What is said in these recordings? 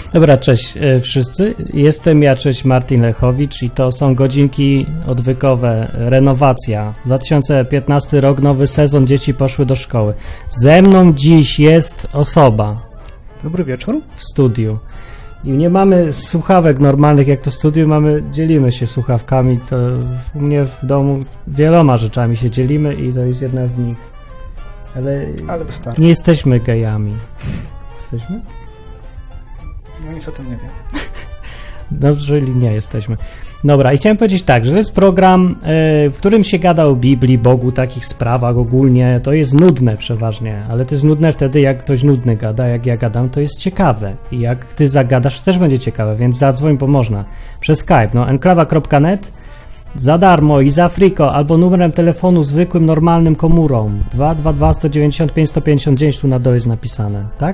Dobra, cześć wszyscy. Jestem ja, cześć Martin Lechowicz i to są godzinki odwykowe, renowacja. 2015 rok, nowy sezon, dzieci poszły do szkoły. Ze mną dziś jest osoba. Dobry wieczór. W studiu. I nie mamy słuchawek normalnych, jak to w studiu dzielimy się słuchawkami. To u mnie w domu wieloma rzeczami się dzielimy i to jest jedna z nich. Ale wystarczy. Nie jesteśmy gejami. Jesteśmy? No nic o tym nie wiem. No, jeżeli nie jesteśmy. Dobra, i chciałem powiedzieć tak, że to jest program, w którym się gada o Biblii, Bogu, takich sprawach ogólnie. To jest nudne przeważnie, ale to jest nudne wtedy, jak ktoś nudny gada, jak ja gadam, to jest ciekawe. I jak ty zagadasz, też będzie ciekawe, więc zadzwoń, bo można. Przez Skype, enklawa.net za darmo i za friko, albo numerem telefonu zwykłym, normalnym komórą. 222 195 159 tu na dole jest napisane, tak?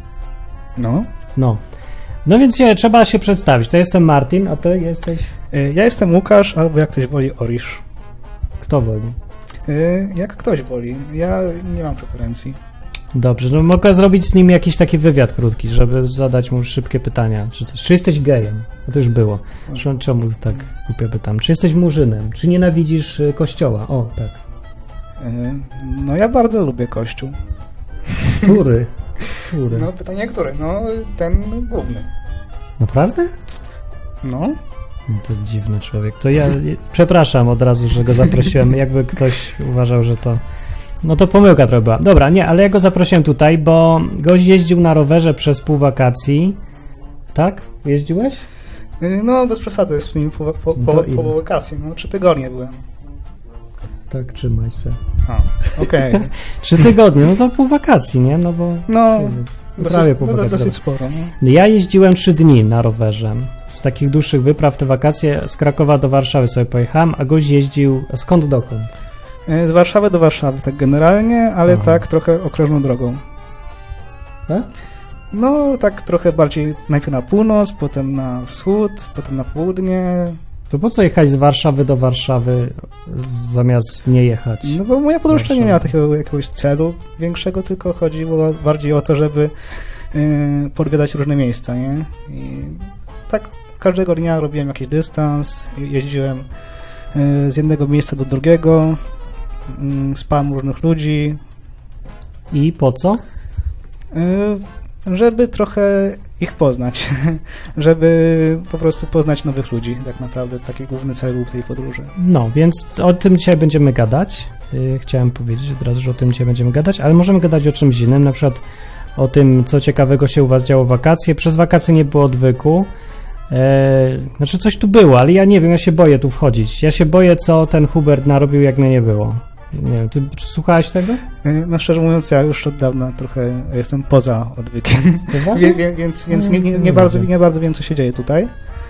No więc trzeba się przedstawić. To jestem Martin, a ty jesteś... Ja jestem Łukasz, albo jak ktoś woli Orisz. Kto woli? Jak ktoś woli. Ja nie mam preferencji. Dobrze, no mogę zrobić z nim jakiś taki wywiad krótki, żeby zadać mu szybkie pytania. Czy jesteś gejem? To już było. Czemu tak głupio pytam? Czy jesteś murzynem? Czy nienawidzisz kościoła? O, tak. No ja bardzo lubię kościół. Który? No pytanie który? No ten główny. Naprawdę? No. To dziwny człowiek. To ja przepraszam od razu, że go zaprosiłem. Jakby ktoś uważał, że to... No to pomyłka trochę była. Dobra, nie, ale ja go zaprosiłem tutaj, bo gość jeździł na rowerze przez pół wakacji. Tak? Jeździłeś? No bez przesady, z nim po wakacji. No 3 tygodnie byłem. Tak, trzymaj się. Okej. 3 tygodnie, no to pół wakacji, nie? No bo... No, prawie pół wakacji. Dosyć sporo. No. Ja jeździłem 3 dni na rowerze. Z takich dłuższych wypraw te wakacje z Krakowa do Warszawy sobie pojechałem, a gość jeździł skąd dokąd? Z Warszawy do Warszawy, tak generalnie, ale tak trochę okrężną drogą. No, tak trochę bardziej najpierw na północ, potem na wschód, potem na południe. To po co jechać z Warszawy do Warszawy zamiast nie jechać? No bo moja podróż nie miała takiego jakiegoś celu większego, tylko chodziło bardziej o to, żeby podwiedzać różne miejsca, nie? I tak każdego dnia robiłem jakiś dystans, jeździłem z jednego miejsca do drugiego, spałem różnych ludzi. I po co? Żeby trochę ich poznać, żeby po prostu poznać nowych ludzi, tak naprawdę taki główny cel był tej podróży. No, więc o tym dzisiaj będziemy gadać. Chciałem powiedzieć od razu, że o tym dzisiaj będziemy gadać, ale możemy gadać o czymś innym, na przykład o tym, co ciekawego się u was działo w wakacje. Przez wakacje nie było odwyku. Znaczy coś tu było, ale ja nie wiem, ja się boję tu wchodzić. Ja się boję, co ten Hubert narobił, jak mnie nie było. Nie wiem, ty słuchałeś tego? No szczerze mówiąc, ja już od dawna trochę jestem poza odwykiem, więc nie bardzo wiem, co się dzieje tutaj.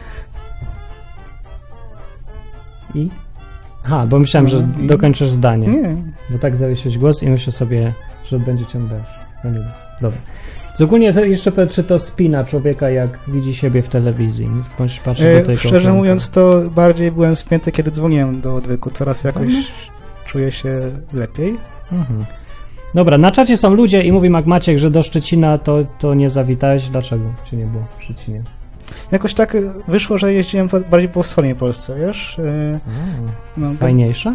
I? Aha, bo myślałem, że dokończysz zdanie. Nie. Bo tak zawiesiłeś głos i myślę sobie, że będzie cię deszcz. No nie wiem. Dobra. Z ogólnie to jeszcze powiedz, czy to spina człowieka, jak widzi siebie w telewizji. Szczerze mówiąc, to bardziej byłem spięty, kiedy dzwoniłem do odwyku. Teraz jakoś czuję się lepiej. Dobra, na czacie są ludzie i mówi Maciek, że do Szczecina to nie zawitałeś. Dlaczego cię nie było w Szczecinie? Jakoś tak wyszło, że jeździłem bardziej po wschodniej Polsce, wiesz? Fajniejsza?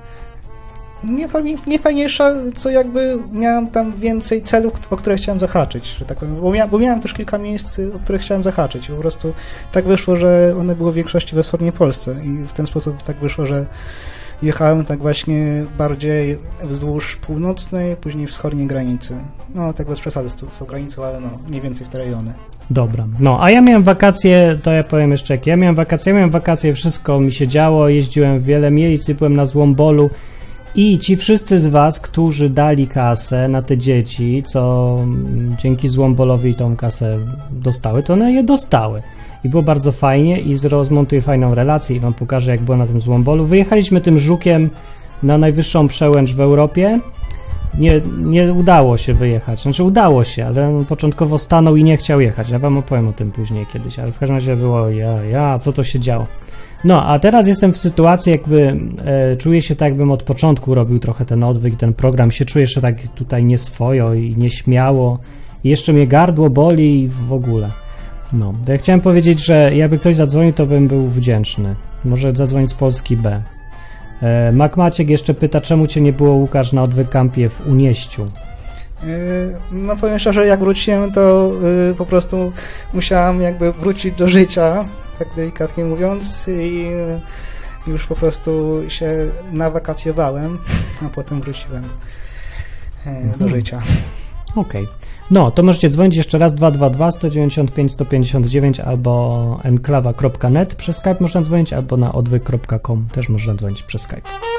Nie fajniejsza, co jakby miałem tam więcej celów, o które chciałem zahaczyć, że tak powiem, bo miałem też kilka miejsc, o które chciałem zahaczyć. Po prostu tak wyszło, że one były w większości we wschodniej Polsce i w ten sposób tak wyszło, że jechałem tak właśnie bardziej wzdłuż północnej, później wschodniej granicy. No tak bez przesady z tą granicą, ale mniej więcej w te rejony. Dobra, a ja miałem wakacje, to ja powiem jeszcze jak ja miałem wakacje, wszystko mi się działo, jeździłem w wiele miejsc, byłem na Złombolu i ci wszyscy z was, którzy dali kasę na te dzieci, co dzięki Złombolowi tą kasę dostały, to one je dostały. I było bardzo fajnie i rozmontuję fajną relację i wam pokażę, jak było na tym Złombolu. Wyjechaliśmy tym Żukiem na najwyższą przełęcz w Europie. Nie udało się wyjechać. Znaczy udało się, ale on początkowo stanął i nie chciał jechać. Ja wam opowiem o tym później kiedyś, ale w każdym razie było co to się działo. No, a teraz jestem w sytuacji, jakby czuję się tak, jakbym od początku robił trochę ten odwyk, ten program. Się czuję jeszcze tak tutaj nieswojo i nieśmiało. I jeszcze mnie gardło boli i w ogóle. No, to ja chciałem powiedzieć, że jakby ktoś zadzwonił, to bym był wdzięczny. Może zadzwonić z Polski B. Mac Maciek jeszcze pyta, czemu cię nie było, Łukasz, na Odwykampie w Unieściu? No powiem szczerze, jak wróciłem, to po prostu musiałem jakby wrócić do życia, tak delikatnie mówiąc, i już po prostu się nawakacjowałem, a potem wróciłem do życia. Okej. No, to możecie dzwonić jeszcze raz 222 195 159 albo enklawa.net przez Skype można dzwonić, albo na odwyk.com też można dzwonić przez Skype.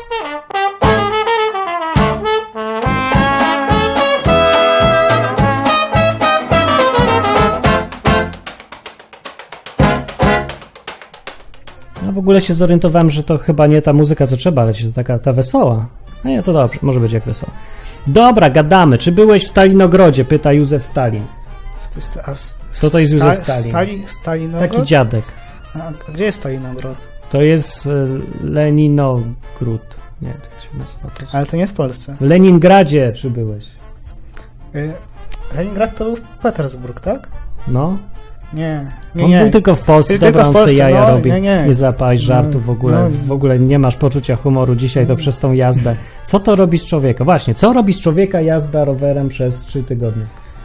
No w ogóle się zorientowałem, że to chyba nie ta muzyka, co trzeba lecieć, to taka ta wesoła. A nie, to dobrze, może być jak wesoła. Dobra, gadamy. Czy byłeś w Stalinogrodzie? Pyta Józef Stalin. Co to jest Józef Stalin? Stalinograd? Taki dziadek. A gdzie jest Stalinograd? To jest Leninogród. Nie, tak się nazywa. Ale to nie w Polsce. W Leningradzie czy byłeś? Leningrad to był Petersburg, tak? No. Nie. On był tylko w Polsce, dobra, on sobie jaja robi. Nie zapałeś żartów w ogóle. No. W ogóle nie masz poczucia humoru dzisiaj, to przez tą jazdę. Co to robi z człowieka? Właśnie, co robi z człowieka jazda rowerem przez 3 tygodnie?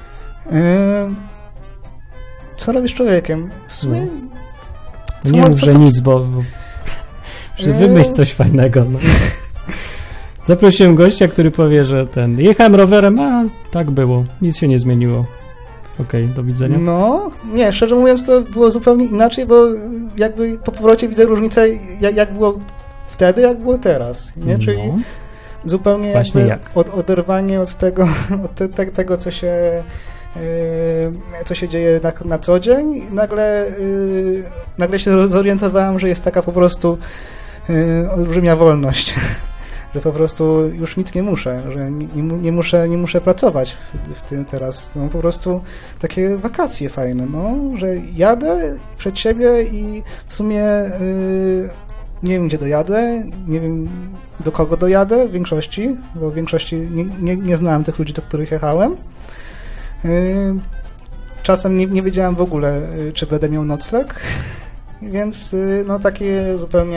Co robi z człowiekiem? W sumie... No. Nie mów, że nic, bo wymyśl coś fajnego. No. Zaprosiłem gościa, który powie, że jechałem rowerem, a tak było, nic się nie zmieniło. Okej, do widzenia. No, nie, szczerze mówiąc to było zupełnie inaczej, bo jakby po powrocie widzę różnicę, jak było wtedy, jak było teraz, nie? Czyli zupełnie właśnie jakby oderwanie od tego, tego co się dzieje na co dzień. Nagle się zorientowałem, że jest taka po prostu olbrzymia wolność. Że po prostu już nic nie muszę, że nie muszę pracować w tym teraz. No, po prostu takie wakacje fajne, no, że jadę przed siebie i w sumie nie wiem, gdzie dojadę, nie wiem, do kogo dojadę w większości, bo w większości nie znałem tych ludzi, do których jechałem. Czasem nie wiedziałem w ogóle, czy będę miał nocleg, więc no takie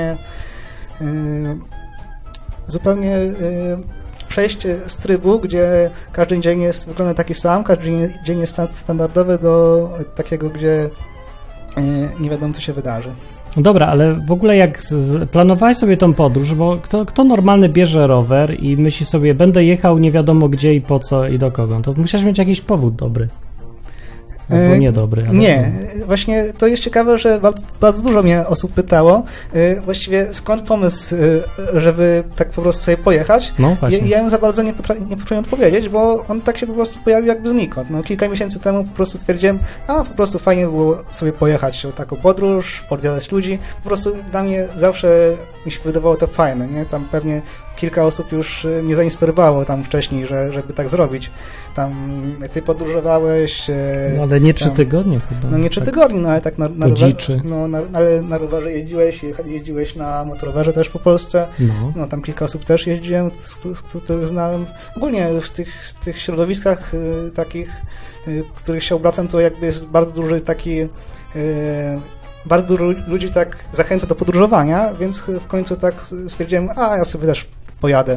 zupełnie przejście z trybu, gdzie każdy dzień wygląda taki sam, każdy dzień jest standardowy, do takiego, gdzie nie wiadomo, co się wydarzy. No dobra, ale w ogóle jak planowałeś sobie tą podróż, bo kto normalny bierze rower i myśli sobie, będę jechał nie wiadomo gdzie i po co i do kogo, to musisz mieć jakiś powód dobry. Albo niedobry. Ale... Nie, właśnie to jest ciekawe, że bardzo dużo mnie osób pytało, właściwie skąd pomysł, żeby tak po prostu sobie pojechać. No właśnie. Ja im za bardzo nie potrafię odpowiedzieć, bo on tak się po prostu pojawił jakby znikąd. No, kilka miesięcy temu po prostu stwierdziłem, po prostu fajnie było sobie pojechać w taką podróż, podwiedzać ludzi. Po prostu dla mnie zawsze mi się wydawało to fajne, nie? Tam pewnie kilka osób już mnie zainspirowało tam wcześniej, żeby tak zrobić. Tam ty podróżowałeś... No ale nie 3 tygodnie chyba. No nie 3 tygodnie, no ale tak na rowerze. Ale na rowerze jeździłeś na motorowerze też po Polsce. No tam kilka osób też jeździłem, których znałem. Ogólnie w tych środowiskach takich, w których się obracam, to jakby jest bardzo duży taki... Bardzo dużo ludzi tak zachęca do podróżowania, więc w końcu tak stwierdziłem, ja sobie też pojadę.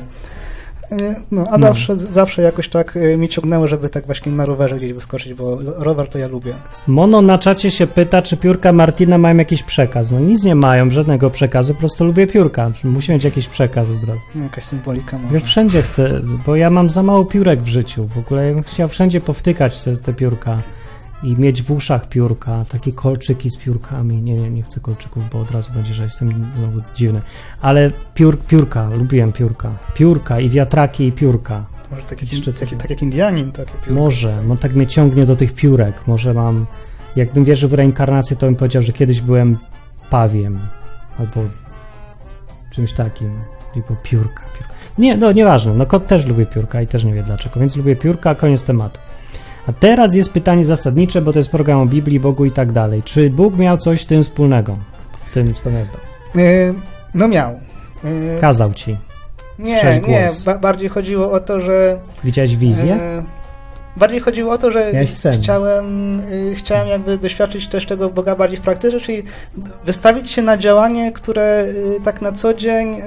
Zawsze jakoś tak mi ciągnęło, żeby tak właśnie na rowerze gdzieś wyskoczyć, bo rower to ja lubię. Mono na czacie się pyta, czy piórka Martina mają jakiś przekaz. No nic nie mają, żadnego przekazu, po prostu lubię piórka. Musi mieć jakiś przekaz od razu. Jakaś symbolika może. Ja wszędzie chcę, bo ja mam za mało piórek w życiu. W ogóle ja bym chciał wszędzie powtykać te piórka i mieć w uszach piórka, takie kolczyki z piórkami. Nie chcę kolczyków, bo od razu będzie, że jestem znowu dziwny. Ale piórka, lubiłem piórka. Piórka i wiatraki i piórka. Może tak jak Indianin, takie piórka. Może, tak mnie ciągnie do tych piórek. Może jakbym wierzył w reinkarnację, to bym powiedział, że kiedyś byłem pawiem. Albo czymś takim. Tylko piórka. Nie, nieważne. Kot też lubi piórka i też nie wie dlaczego. Więc lubię piórka, koniec tematu. A teraz jest pytanie zasadnicze, bo to jest program o Biblii, Bogu i tak dalej. Czy Bóg miał coś z tym wspólnego? Z tą jazdą? No miał. Kazał ci. Nie, bardziej chodziło o to, że... Widziałeś wizję? bardziej chodziło o to, że Miałeś sen. chciałem jakby doświadczyć też tego Boga bardziej w praktyce, czyli wystawić się na działanie, które tak na co dzień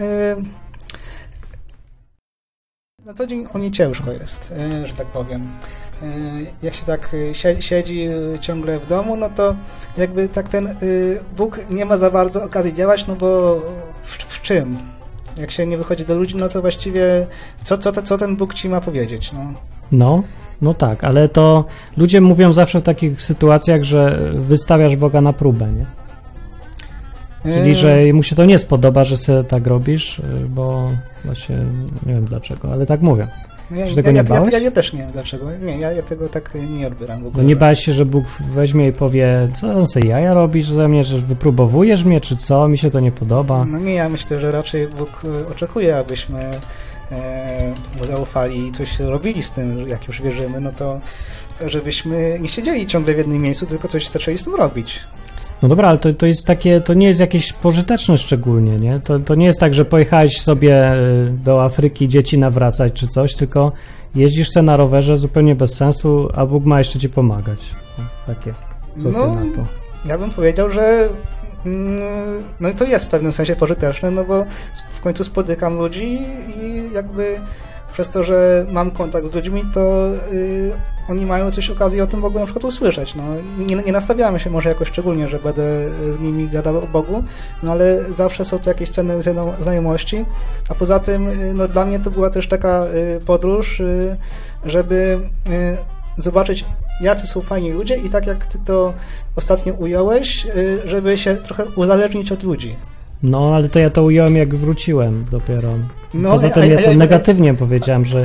o nie ciężko jest, że tak powiem. Jak się tak siedzi ciągle w domu, no to jakby tak ten Bóg nie ma za bardzo okazji działać, no bo w czym? Jak się nie wychodzi do ludzi, no to właściwie co ten Bóg ci ma powiedzieć? No tak, ale to ludzie mówią zawsze w takich sytuacjach, że wystawiasz Boga na próbę, nie? Czyli, że mu się to nie spodoba, że sobie tak robisz, bo właśnie nie wiem dlaczego, ale tak mówią. Ja też nie wiem dlaczego. Nie, ja tego tak nie odbieram w ogóle. No nie bałeś się, że Bóg weźmie i powie, co on sobie jaja robisz ze mnie, że wypróbowujesz mnie, czy co? Mi się to nie podoba. No nie, ja myślę, że raczej Bóg oczekuje, abyśmy mu zaufali i coś robili z tym, jak już wierzymy, no to żebyśmy nie siedzieli ciągle w jednym miejscu, tylko coś zaczęli z tym robić. No dobra, ale to jest takie, to nie jest jakieś pożyteczne szczególnie, nie? To nie jest tak, że pojechałeś sobie do Afryki dzieci nawracać czy coś, tylko jeździsz sobie na rowerze zupełnie bez sensu, a Bóg ma jeszcze ci pomagać. Takie. Co ty na to? Ja bym powiedział, że no i to jest w pewnym sensie pożyteczne, no bo w końcu spotykam ludzi i jakby przez to, że mam kontakt z ludźmi, to oni mają coś okazji o tym Bogu na przykład usłyszeć. No, nie nastawiamy się może jakoś szczególnie, że będę z nimi gadał o Bogu, no ale zawsze są to jakieś cenne znajomości, a poza tym no, dla mnie to była też taka podróż, żeby zobaczyć, jacy są fajni ludzie i tak jak ty to ostatnio ująłeś, żeby się trochę uzależnić od ludzi. No, ale to ja to ująłem, jak wróciłem dopiero. Poza tym ja to negatywnie powiedziałem, że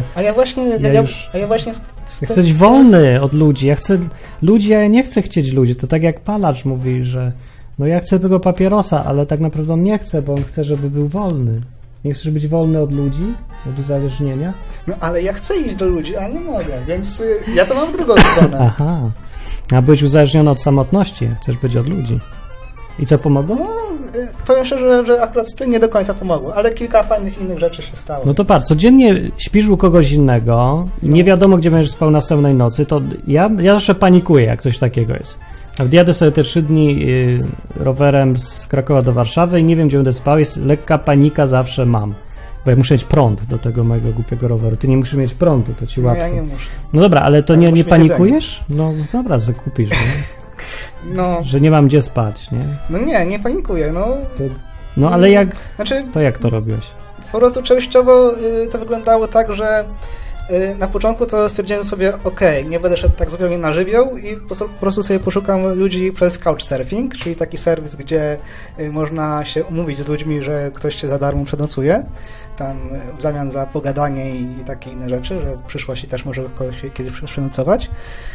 ja chcę być wolny od ludzi. Ja chcę ludzi, a ja nie chcę chcieć ludzi. To tak jak palacz mówi, że no ja chcę tego papierosa, ale tak naprawdę on nie chce, bo on chce, żeby był wolny. Nie chcesz być wolny od ludzi, od uzależnienia? No ale ja chcę iść do ludzi, a nie mogę, więc ja to mam w drugą stronę. Aha, a być uzależniony od samotności, chcesz być od ludzi. I co pomogło? No, powiem szczerze, że akurat z tym nie do końca pomogło, ale kilka fajnych innych rzeczy się stało. No to patrz, codziennie śpisz u kogoś innego i nie wiadomo, gdzie będziesz spał następnej nocy, to ja zawsze panikuję, jak coś takiego jest. A gdy jadę sobie te 3 dni rowerem z Krakowa do Warszawy i nie wiem, gdzie będę spał, jest lekka panika zawsze mam. Bo ja muszę mieć prąd do tego mojego głupiego roweru. Ty nie musisz mieć prądu, to ci łatwo. No ja nie muszę. No dobra, ale to nie panikujesz? No dobra, zakupisz, nie? No. Że nie mam gdzie spać, nie? No nie panikuję, no. Ale jak... To jak to robiłeś? Po prostu częściowo to wyglądało tak, że na początku to stwierdziłem sobie, nie będę szedł tak zupełnie na żywioł i po prostu sobie poszukam ludzi przez couchsurfing, czyli taki serwis, gdzie można się umówić z ludźmi, że ktoś się za darmo przenocuje, tam w zamian za pogadanie i takie inne rzeczy, że w przyszłości też może kogoś kiedyś przenocować.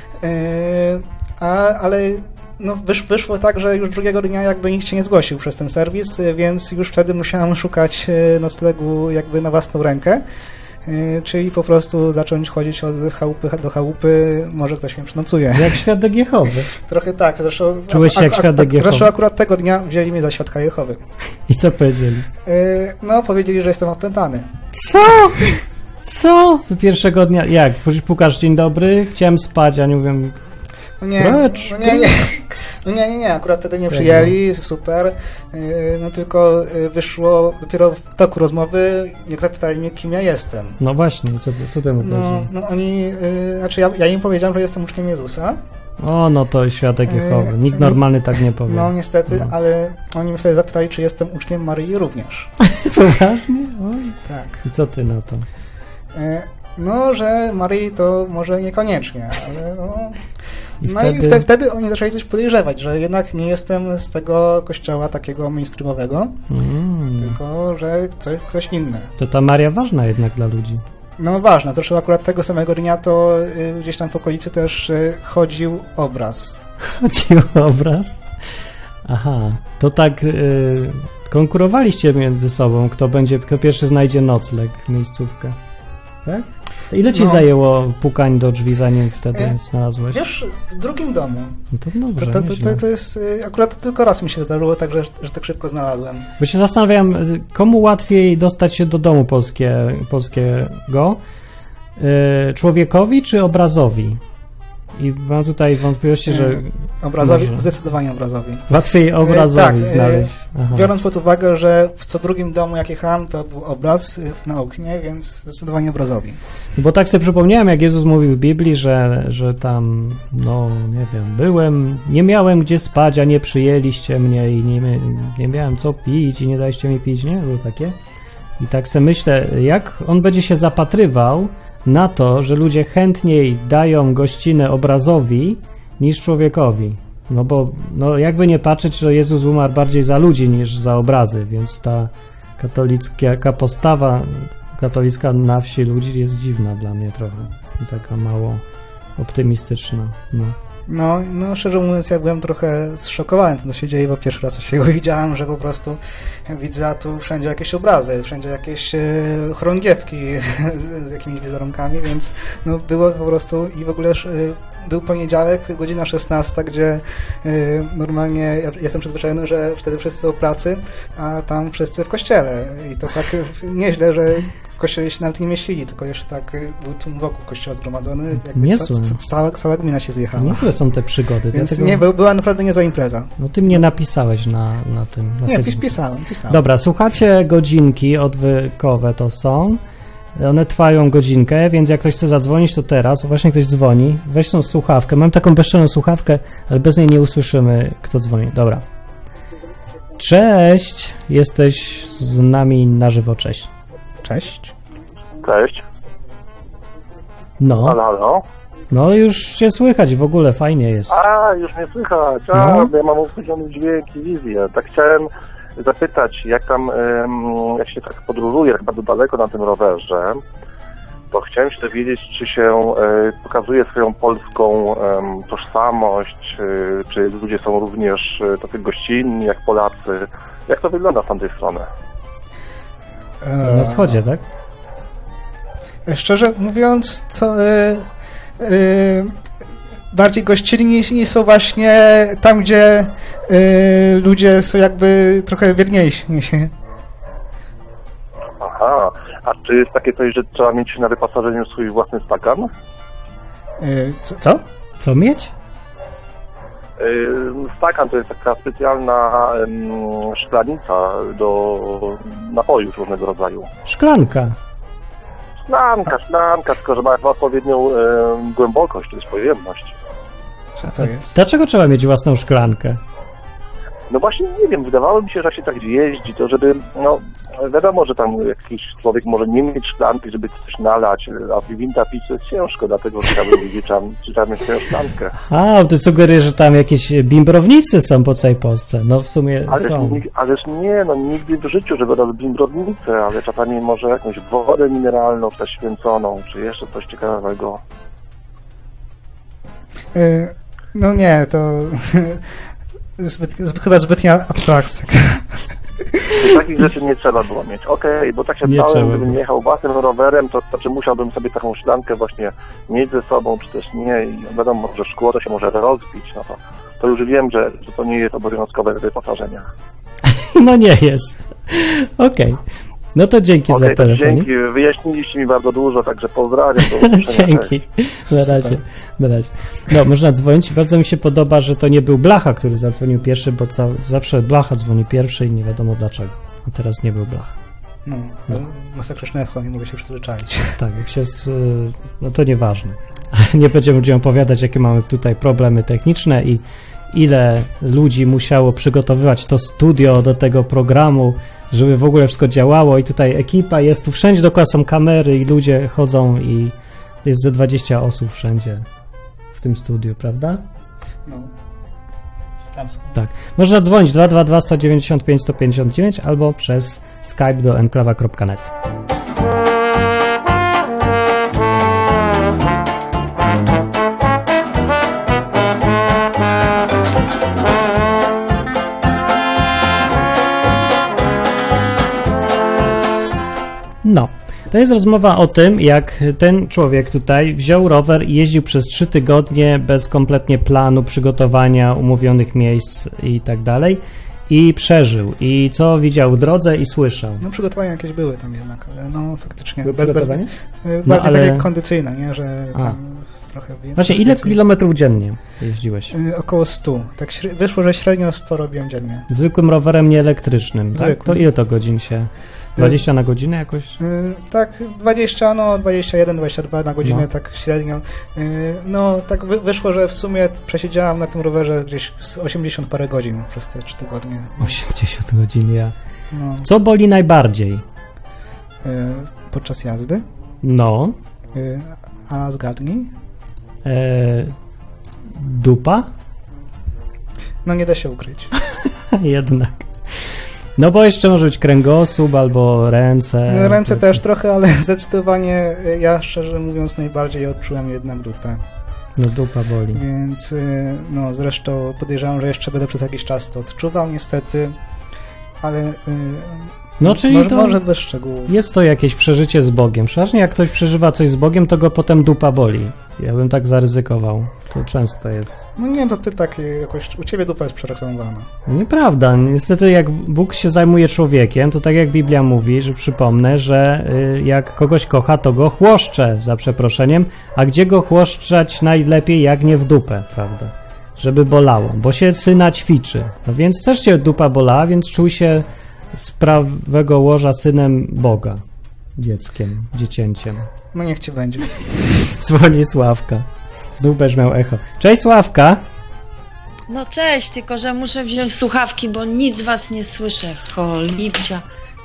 Ale no, wyszło tak, że już drugiego dnia jakby nikt się nie zgłosił przez ten serwis, więc już wtedy musiałem szukać noclegu jakby na własną rękę. Czyli po prostu zacząć chodzić od chałupy do chałupy, może ktoś mnie przenocuje. Jak świadek Jehowy. Trochę tak. Zresztą, czułeś się jak świadek Jehowy? Zresztą akurat tego dnia wzięli mnie za świadka Jehowy. I co powiedzieli? No, powiedzieli, że jestem opętany. Co? Z pierwszego dnia? Jak? Pukasz, dzień dobry, chciałem spać, a nie mówię... Nie, akurat wtedy nie przyjęli, super, no tylko wyszło dopiero w toku rozmowy, jak zapytali mnie, kim ja jestem. No właśnie, co ty mu powiedzieli? No oni, ja im powiedziałem, że jestem uczniem Jezusa. O, no to świadek Jehowy, nikt normalny tak nie powie. No niestety, ale oni mnie wtedy zapytali, czy jestem uczniem Maryi również. Poważnie? Oj. Tak. I co ty na to? No, że Maryi to może niekoniecznie, ale no... I wtedy oni zaczęli coś podejrzewać, że jednak nie jestem z tego kościoła takiego mainstreamowego, tylko że ktoś inny. To ta Maria ważna jednak dla ludzi. No ważna, zresztą akurat tego samego dnia to gdzieś tam w okolicy też chodził obraz. Chodził obraz? Aha, to tak konkurowaliście między sobą, kto pierwszy znajdzie nocleg, miejscówkę, tak? Ile ci zajęło pukań do drzwi, zanim wtedy znalazłeś? Wiesz, w drugim domu. No to dobrze, to jest, akurat tylko raz mi się zdarzyło, tak, że tak szybko znalazłem. Bo się zastanawiam, komu łatwiej dostać się do domu polskiego, człowiekowi czy obrazowi? I mam tutaj wątpliwości, że... Obrazowi, może... Zdecydowanie obrazowi. Łatwiej obrazowi znaleźć. Biorąc pod uwagę, że w co drugim domu, jak jechałem, to był obraz na oknie, więc zdecydowanie obrazowi. Bo tak sobie przypomniałem, jak Jezus mówił w Biblii, że tam, nie wiem, nie miałem gdzie spać, a nie przyjęliście mnie i nie miałem co pić i nie daliście mi pić, nie? Było takie. I tak sobie myślę, jak on będzie się zapatrywał na to, że ludzie chętniej dają gościnę obrazowi niż człowiekowi. No bo jakby nie patrzeć, że Jezus umarł bardziej za ludzi niż za obrazy, więc ta katolicka postawa katolicka na wsi ludzi jest dziwna dla mnie trochę. I taka mało optymistyczna. No, szczerze mówiąc, ja byłem trochę zszokowany tym, co się dzieje, bo pierwszy raz się widziałem, że po prostu widzę, a tu wszędzie jakieś obrazy, wszędzie jakieś chorągiewki z jakimiś wizerunkami, więc było po prostu i w ogóle był poniedziałek, godzina 16, gdzie normalnie ja jestem przyzwyczajony, że wtedy wszyscy są w pracy, a tam wszyscy w kościele i to tak nieźle, że w kościele się nawet nie mieścili, tylko jeszcze tak był tłum wokół kościoła zgromadzony, jakby cała gmina się zjechała. Niezłe są te przygody. Więc dlatego... była naprawdę niezła impreza. No ty mnie napisałeś na tym. Pisałem. Dobra, słuchacie, godzinki odwykowe to są. One trwają godzinkę, więc jak ktoś chce zadzwonić, to teraz. Właśnie ktoś dzwoni. Weź tą słuchawkę. Mam taką bezczelną słuchawkę, ale bez niej nie usłyszymy, kto dzwoni. Dobra. Cześć! Jesteś z nami na żywo. Cześć. Cześć. Cześć. No. Halo. No już się słychać w ogóle, fajnie jest. Już mnie słychać. Ja mam uspójniony dźwięk i wizję. Tak chciałem zapytać, jak się tak podróżuje, jak bardzo daleko na tym rowerze, to chciałem się dowiedzieć, czy się pokazuje swoją polską tożsamość, czy ludzie są również tacy gościnni jak Polacy. Jak to wygląda z tamtej strony? Na wschodzie, tak? Szczerze mówiąc, to bardziej gościnni są właśnie tam, gdzie ludzie są jakby trochę wierniejsi. Aha, a czy jest takie coś, że trzeba mieć na wyposażeniu swój własny stakan? Co? Co mieć? Stakan to jest taka specjalna szklanica do napojów różnego rodzaju. Szklanka, tylko że ma odpowiednią głębokość, to jest pojemność. Co to jest? Dlaczego trzeba mieć własną szklankę? No właśnie nie wiem, wydawało mi się, że jak się tak jeździ, to żeby, wiadomo, że tam jakiś człowiek może nie mieć szklanki, żeby coś nalać, a winta pić to jest ciężko, dlatego trzeba mieć swoją szklankę. Ty sugerujesz, że tam jakieś bimbrownicy są po całej Polsce. No w sumie są. Ależ nie, nigdy w życiu, żeby robić bimbrownicę, ale czasami może jakąś wodę mineralną, czy też święconą, czy jeszcze coś ciekawego. No nie, to chyba zbytnia abstrakcja. Takich rzeczy nie trzeba było mieć. Okej, bo tak się bałem, gdybym jechał własnym rowerem, to znaczy musiałbym sobie taką szklankę właśnie mieć ze sobą, czy też nie. I wiadomo, że szkło to się może rozbić, to już wiem, że to nie jest obowiązkowe wyposażenie. No nie jest. Okej. No to dzięki za telefon. Dzięki, wyjaśniliście mi bardzo dużo, także pozdrawiam. Dzięki. Na razie. No, można dzwonić. Bardzo mi się podoba, że to nie był Blacha, który zadzwonił pierwszy, bo zawsze Blacha dzwoni pierwszy i nie wiadomo dlaczego. A teraz nie był Blacha. Masakryczne echo, nie mogę się przyzwyczaić. Tak, no to nieważne. Nie będziemy opowiadać, jakie mamy tutaj problemy techniczne i ile ludzi musiało przygotowywać to studio do tego programu, żeby w ogóle wszystko działało i tutaj ekipa jest, tu wszędzie dookoła są kamery i ludzie chodzą i jest ze 20 osób wszędzie w tym studiu, prawda? No. Tam są. Tak. Można dzwonić 222 195 159 albo przez Skype do enklawa.net. No, to jest rozmowa o tym, jak ten człowiek tutaj wziął rower i jeździł przez 3 tygodnie bez kompletnie planu, przygotowania, umówionych miejsc i tak dalej. i przeżył. I co widział w drodze i słyszał. No przygotowania jakieś były tam jednak, ale no faktycznie. Były przygotowania? Bardziej takie kondycyjne, nie? Że tam trochę... Właśnie, ile kilometrów dziennie jeździłeś? Około 100. Tak wyszło, że średnio 100 robiłem dziennie. Zwykłym rowerem, nie elektrycznym, tak? Zwykłym. To ile to godzin się... 20 na godzinę jakoś? Tak, 21, 22 na godzinę, tak średnio. No, tak wyszło, że w sumie przesiedziałam na tym rowerze gdzieś 80 parę godzin przez te 3 tygodnie. 80 godzin, ja. No. Co boli najbardziej? Podczas jazdy? No. A zgadnij? Dupa? No nie da się ukryć. Jednak. No bo jeszcze może być kręgosłup albo ręce. Ręce też trochę, ale zdecydowanie ja szczerze mówiąc najbardziej odczułem jednak dupę. No dupa boli. Więc no zresztą podejrzewam, że jeszcze będę przez jakiś czas to odczuwał niestety, ale no czyli może bez szczegółów. Jest to jakieś przeżycie z Bogiem. Przeważnie jak ktoś przeżywa coś z Bogiem, to go potem dupa boli. Ja bym tak zaryzykował. To często jest. No nie wiem, to ty tak jakoś, u ciebie dupa jest przereklamowana. Nieprawda. Niestety jak Bóg się zajmuje człowiekiem, to tak jak Biblia mówi, że przypomnę, że jak kogoś kocha, to go chłoszcze, za przeproszeniem, a gdzie go chłoszczać najlepiej, jak nie w dupę, prawda? Żeby bolało, bo się syna ćwiczy. No więc też cię dupa bolała, więc czuj się z prawego łoża synem Boga, dzieckiem, dziecięciem. No niech ci będzie. Dzwoni Sławka. Znów będziesz miał echo. Cześć Sławka! No cześć, tylko że muszę wziąć słuchawki, bo nic z was nie słyszę. Cholipcia.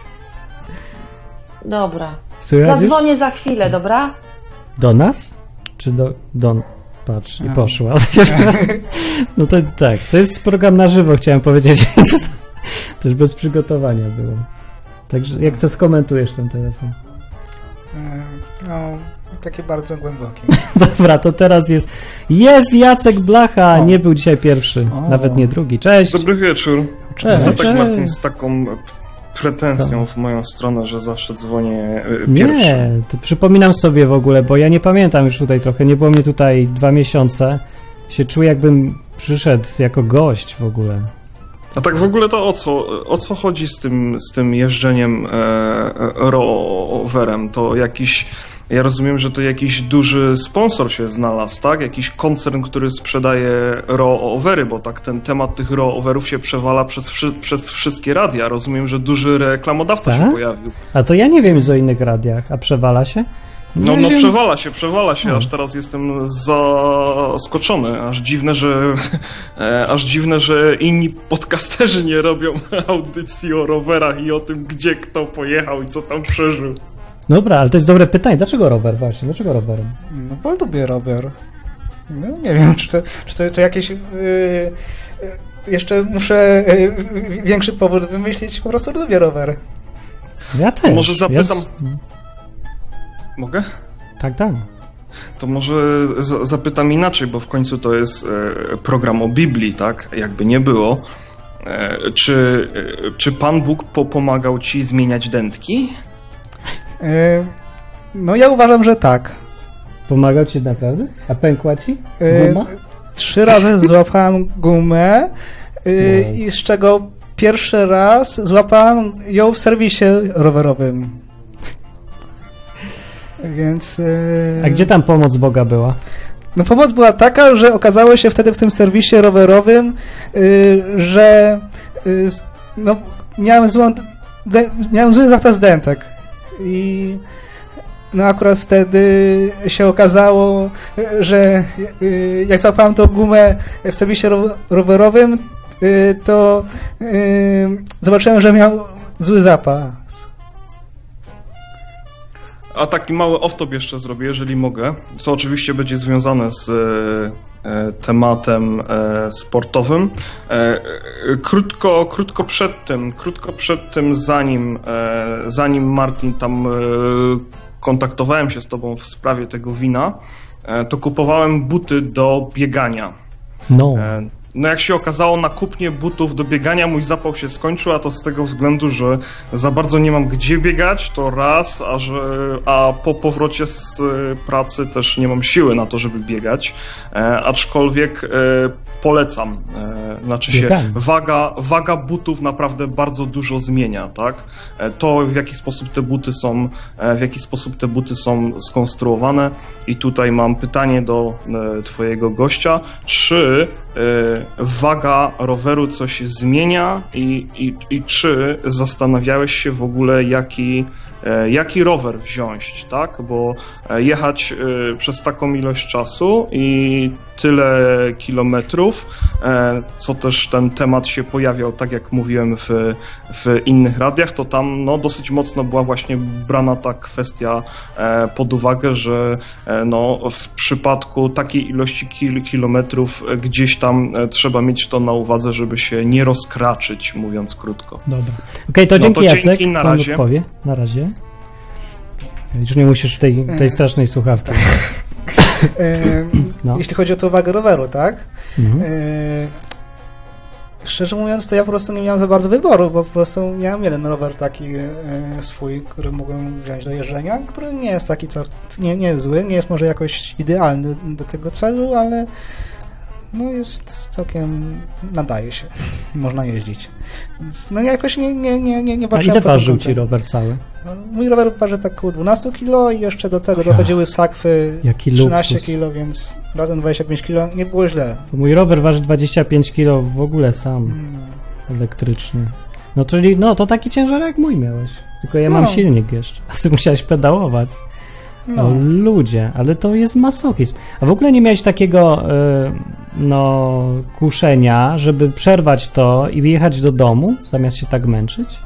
Dobra. Słychać Zadzwonię już? za chwilę, dobra? Do nas? Czy do... Patrz, i poszła. No to tak, to jest program na żywo, chciałem powiedzieć. Też bez przygotowania było. Także jak to skomentujesz ten telefon? No, takie bardzo głębokie. Dobra, to teraz jest Jacek Blacha, nie był dzisiaj pierwszy, nawet nie drugi. Cześć! Dobry wieczór. Cześć. Co tak Martin z taką pretensją w moją stronę, że zawsze dzwonię pierwszy? Nie, to przypominam sobie w ogóle, bo ja nie pamiętam już tutaj trochę, nie było mnie tutaj 2 miesiące. Się czuję, jakbym przyszedł jako gość w ogóle. A tak w ogóle to o co chodzi z tym jeżdżeniem rowerem? To jakiś, ja rozumiem, że to jakiś duży sponsor się znalazł, tak? Jakiś koncern, który sprzedaje rowery, bo tak ten temat tych rowerów się przewala przez wszystkie radia. Rozumiem, że duży reklamodawca się pojawił. A to ja nie wiem o innych radiach, a przewala się? No przewala się, aż teraz jestem zaskoczony, aż dziwne, że inni podcasterzy nie robią audycji o rowerach i o tym, gdzie kto pojechał i co tam przeżył. Dobra, ale to jest dobre pytanie, dlaczego rower właśnie, dlaczego rowerem? No bo lubię rower. No, nie wiem, czy to jakieś... jeszcze muszę większy powód wymyślić, po prostu lubię rower. Ja też. Może zapytam... Mogę? Tak. To może zapytam inaczej, bo w końcu to jest program o Biblii, tak? Jakby nie było. Czy Pan Bóg pomagał ci zmieniać dętki? No ja uważam, że tak. Pomagał ci naprawdę? A pękła ci guma? 3 razy złapałem gumę i z czego pierwszy raz złapałem ją w serwisie rowerowym. Więc... A gdzie tam pomoc Boga była? No pomoc była taka, że okazało się wtedy w tym serwisie rowerowym, że no, miałem zły zapas dętek i no akurat wtedy się okazało, że jak złapałem tą gumę w serwisie rowerowym, to zobaczyłem, że miał zły zapas. A taki mały off-top jeszcze zrobię, jeżeli mogę. To oczywiście będzie związane z tematem sportowym. Krótko przed tym, zanim Martin tam kontaktowałem się z tobą w sprawie tego wina, to kupowałem buty do biegania. No. no jak się okazało, na kupnie butów do biegania mój zapał się skończył, a to z tego względu, że za bardzo nie mam gdzie biegać, to raz, a po powrocie z pracy też nie mam siły na to, żeby biegać, aczkolwiek polecam, znaczy się waga butów naprawdę bardzo dużo zmienia, tak? To w jaki sposób te buty są skonstruowane i tutaj mam pytanie do twojego gościa, czy waga roweru coś zmienia i czy zastanawiałeś się w ogóle jaki rower wziąć, tak? Bo jechać przez taką ilość czasu i tyle kilometrów, co też ten temat się pojawiał, tak jak mówiłem w innych radiach, to tam no, dosyć mocno była właśnie brana ta kwestia pod uwagę, że no, w przypadku takiej ilości kilometrów gdzieś tam trzeba mieć to na uwadze, żeby się nie rozkraczyć, mówiąc krótko. Dobra. Okej, to dzięki, Jacek. Dzięki, na razie. Odpowie. Na razie. Już nie musisz tej strasznej słuchawki. No. Jeśli chodzi o tą wagę roweru, tak? Szczerze mówiąc, to ja po prostu nie miałem za bardzo wyboru, bo po prostu miałem jeden rower taki swój, który mogłem wziąć do jeżdżenia, który nie jest taki nie jest zły, nie jest może jakoś idealny do tego celu, ale no jest całkiem, nadaje się, można jeździć. Więc no jakoś nie patrzyłem. A ile ważył ci rower cały? Mój rower waży tak około 12 kg i jeszcze do tego dochodziły sakwy 13 kg, więc razem 25 kg, nie było źle. To mój rower waży 25 kg w ogóle sam, elektryczny. No czyli, no to taki ciężar jak mój miałeś, tylko ja mam silnik jeszcze, a ty musiałeś pedałować. No ludzie, ale to jest masochizm. A w ogóle nie miałeś takiego kuszenia, żeby przerwać to i jechać do domu, zamiast się tak męczyć?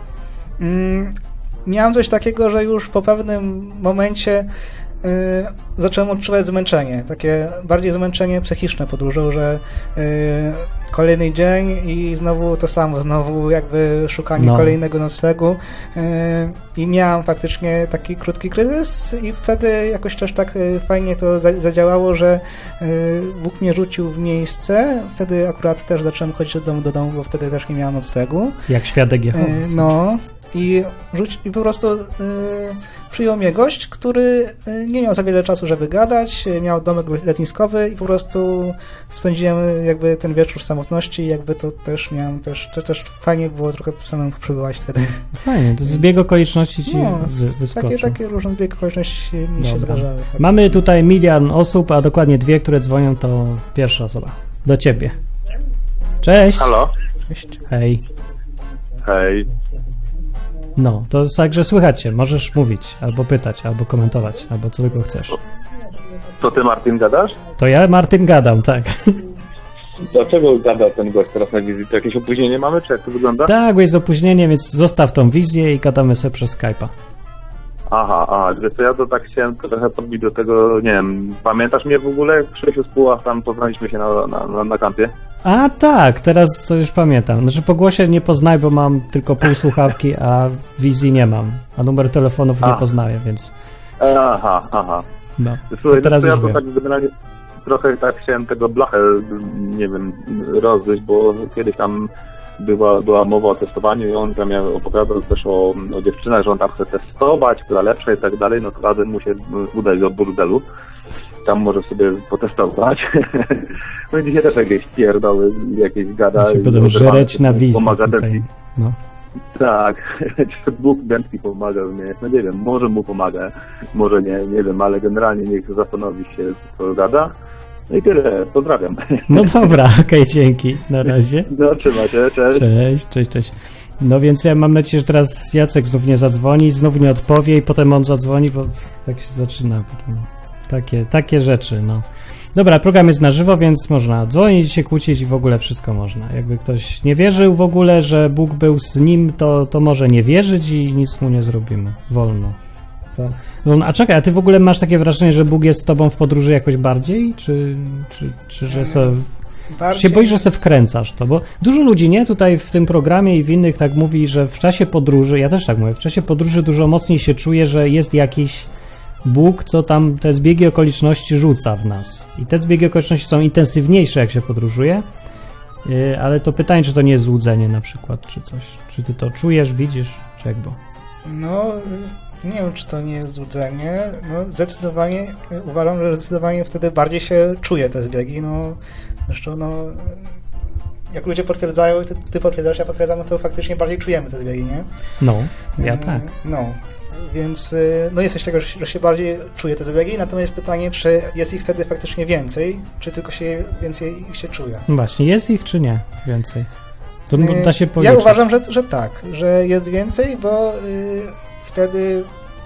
Miałem coś takiego, że już po pewnym momencie zacząłem odczuwać zmęczenie, takie bardziej zmęczenie psychiczne podróżą, że kolejny dzień i znowu to samo, znowu jakby szukanie kolejnego noclegu i miałem faktycznie taki krótki kryzys i wtedy jakoś też tak fajnie to zadziałało, że Bóg mnie rzucił w miejsce, wtedy akurat też zacząłem chodzić do domu, bo wtedy też nie miałem noclegu. Jak świadek Jehowy. I po prostu przyjął mnie gość, który nie miał za wiele czasu, żeby gadać, miał domek letniskowy i po prostu spędziłem jakby ten wieczór w samotności i jakby to też miałem, też fajnie było trochę samemu przebywać wtedy. Fajnie, to zbieg okoliczności ci wyskoczył. Takie różne zbieg okoliczności mi się zdarzały. Mamy tutaj 1 milion osób, a dokładnie 2, które dzwonią, to pierwsza osoba. Do ciebie. Cześć. Halo. Cześć. Hej. Hej. No, to także słychać się. Możesz mówić, albo pytać, albo komentować, albo co tylko chcesz. To ty, Martin, gadasz? To ja, Martin, gadam, tak. Dlaczego gada ten gość teraz na wizji? To jakieś opóźnienie mamy, czy jak to wygląda? Tak, jest opóźnienie, więc zostaw tą wizję i gadamy sobie przez Skype'a. Aha, wiesz co, ja to tak chciałem trochę podbić do tego, nie wiem, pamiętasz mnie w ogóle? Krzysiu z Puław, tam poznaliśmy się na kampie. A tak, teraz to już pamiętam. Znaczy po głosie nie poznaję, bo mam tylko pół słuchawki, a wizji nie mam, a numer telefonów nie poznaję, więc... Aha. No, słuchaj, teraz ja to tak generalnie trochę tak chciałem tego blachę, nie wiem, rozejść, bo kiedyś tam była mowa o testowaniu i on tam opowiadał też o dziewczynach, że on tam chce testować, która lepsza i tak dalej, no to razem mu się udać do burdelu. Tam może sobie potestować. No i dzisiaj też jakieś pierdoły, jakieś gada. Się będą żreć na wizji tutaj. No. Tak, Bóg dętki pomaga, no nie wiem, może mu pomaga, może nie wiem, ale generalnie niech zastanowi się, co gada. No i tyle, pozdrawiam. No dobra, okej, dzięki, na razie. No, trzymaj się, Cześć. No więc ja mam nadzieję, że teraz Jacek znów nie zadzwoni, znów nie odpowie i potem on zadzwoni, bo tak się zaczyna potem. Takie rzeczy, no. Dobra, program jest na żywo, więc można dzwonić, się kłócić i w ogóle wszystko można. Jakby ktoś nie wierzył w ogóle, że Bóg był z nim, to może nie wierzyć i nic mu nie zrobimy. Wolno. No, a czekaj, a ty w ogóle masz takie wrażenie, że Bóg jest z tobą w podróży jakoś bardziej? Czy że bardziej... się boisz, że se wkręcasz to? Bo dużo ludzi, nie? Tutaj w tym programie i w innych tak mówi, że w czasie podróży, ja też tak mówię, w czasie podróży dużo mocniej się czuje, że jest jakiś Bóg, co tam te zbiegi okoliczności rzuca w nas. I te zbiegi okoliczności są intensywniejsze, jak się podróżuje. Ale to pytanie, czy to nie jest złudzenie na przykład, czy coś. Czy ty to czujesz, widzisz, czy jak było? No, nie wiem, czy to nie jest złudzenie. No, zdecydowanie, uważam, że zdecydowanie wtedy bardziej się czuje te zbiegi. No, zresztą, no, jak ludzie potwierdzają, ty potwierdzasz, ja potwierdzam, no to faktycznie bardziej czujemy te zbiegi, nie? No, ja tak. No, więc no jest coś tego, że się bardziej czuje te zbiegi, natomiast pytanie, czy jest ich wtedy faktycznie więcej, czy tylko się więcej ich się czuje? Właśnie, jest ich czy nie więcej? To da się policzyć. Ja uważam, że tak, że jest więcej, bo wtedy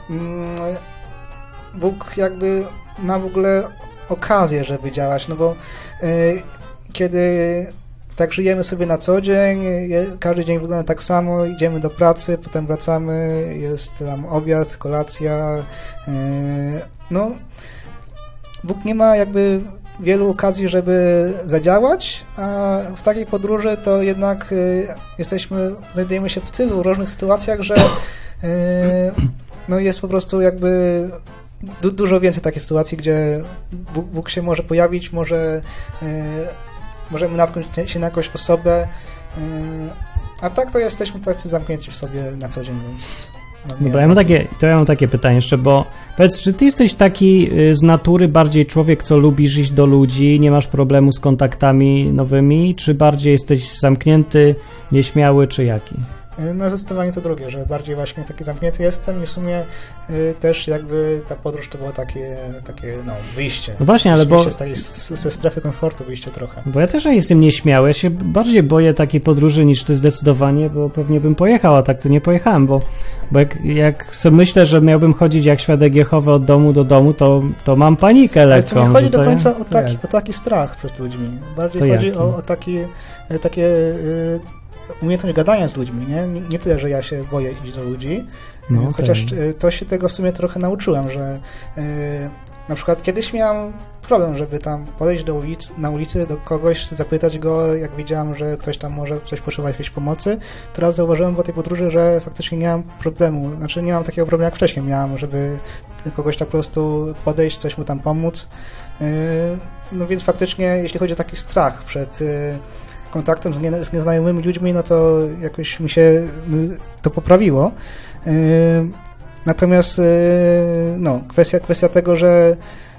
Bóg jakby ma w ogóle okazję, żeby działać, no bo kiedy tak żyjemy sobie na co dzień, każdy dzień wygląda tak samo, idziemy do pracy, potem wracamy, jest tam obiad, kolacja, no Bóg nie ma jakby wielu okazji, żeby zadziałać, a w takiej podróży to jednak znajdujemy się w tylu różnych sytuacjach, że no jest po prostu jakby dużo więcej takich sytuacji, gdzie Bóg się może pojawić, możemy natknąć się na jakąś osobę, a tak to jesteśmy tacy zamknięci w sobie na co dzień, więc... Dobra, ja mam takie pytanie jeszcze, bo powiedz, czy ty jesteś taki z natury bardziej człowiek, co lubisz iść do ludzi, nie masz problemu z kontaktami nowymi, czy bardziej jesteś zamknięty, nieśmiały, czy jaki? No zdecydowanie to drugie, że bardziej właśnie taki zamknięty jestem i w sumie też jakby ta podróż to było takie no, wyjście. No właśnie, ale bo... ze strefy komfortu wyjście trochę. Bo ja też jestem nieśmiały, ja się bardziej boję takiej podróży niż ty zdecydowanie, bo pewnie bym pojechał, a tak to nie pojechałem, bo jak sobie myślę, że miałbym chodzić jak świadek Jehowy od domu do domu, to mam panikę lekką. Ale to nie chodzi do końca o taki strach przed ludźmi. Bardziej chodzi o takie umiejętność gadania z ludźmi, nie tyle, że ja się boję iść do ludzi, no, chociaż to się tego w sumie trochę nauczyłem, że na przykład kiedyś miałem problem, żeby tam podejść na ulicy do kogoś, zapytać go, jak widziałem, że ktoś tam może coś potrzebować jakiejś pomocy. Teraz zauważyłem po tej podróży, że faktycznie nie mam problemu, znaczy nie mam takiego problemu jak wcześniej miałem, żeby kogoś tak po prostu podejść, coś mu tam pomóc. No więc faktycznie, jeśli chodzi o taki strach przed kontaktem z nieznajomymi ludźmi, no to jakoś mi się to poprawiło. Natomiast no, kwestia tego, że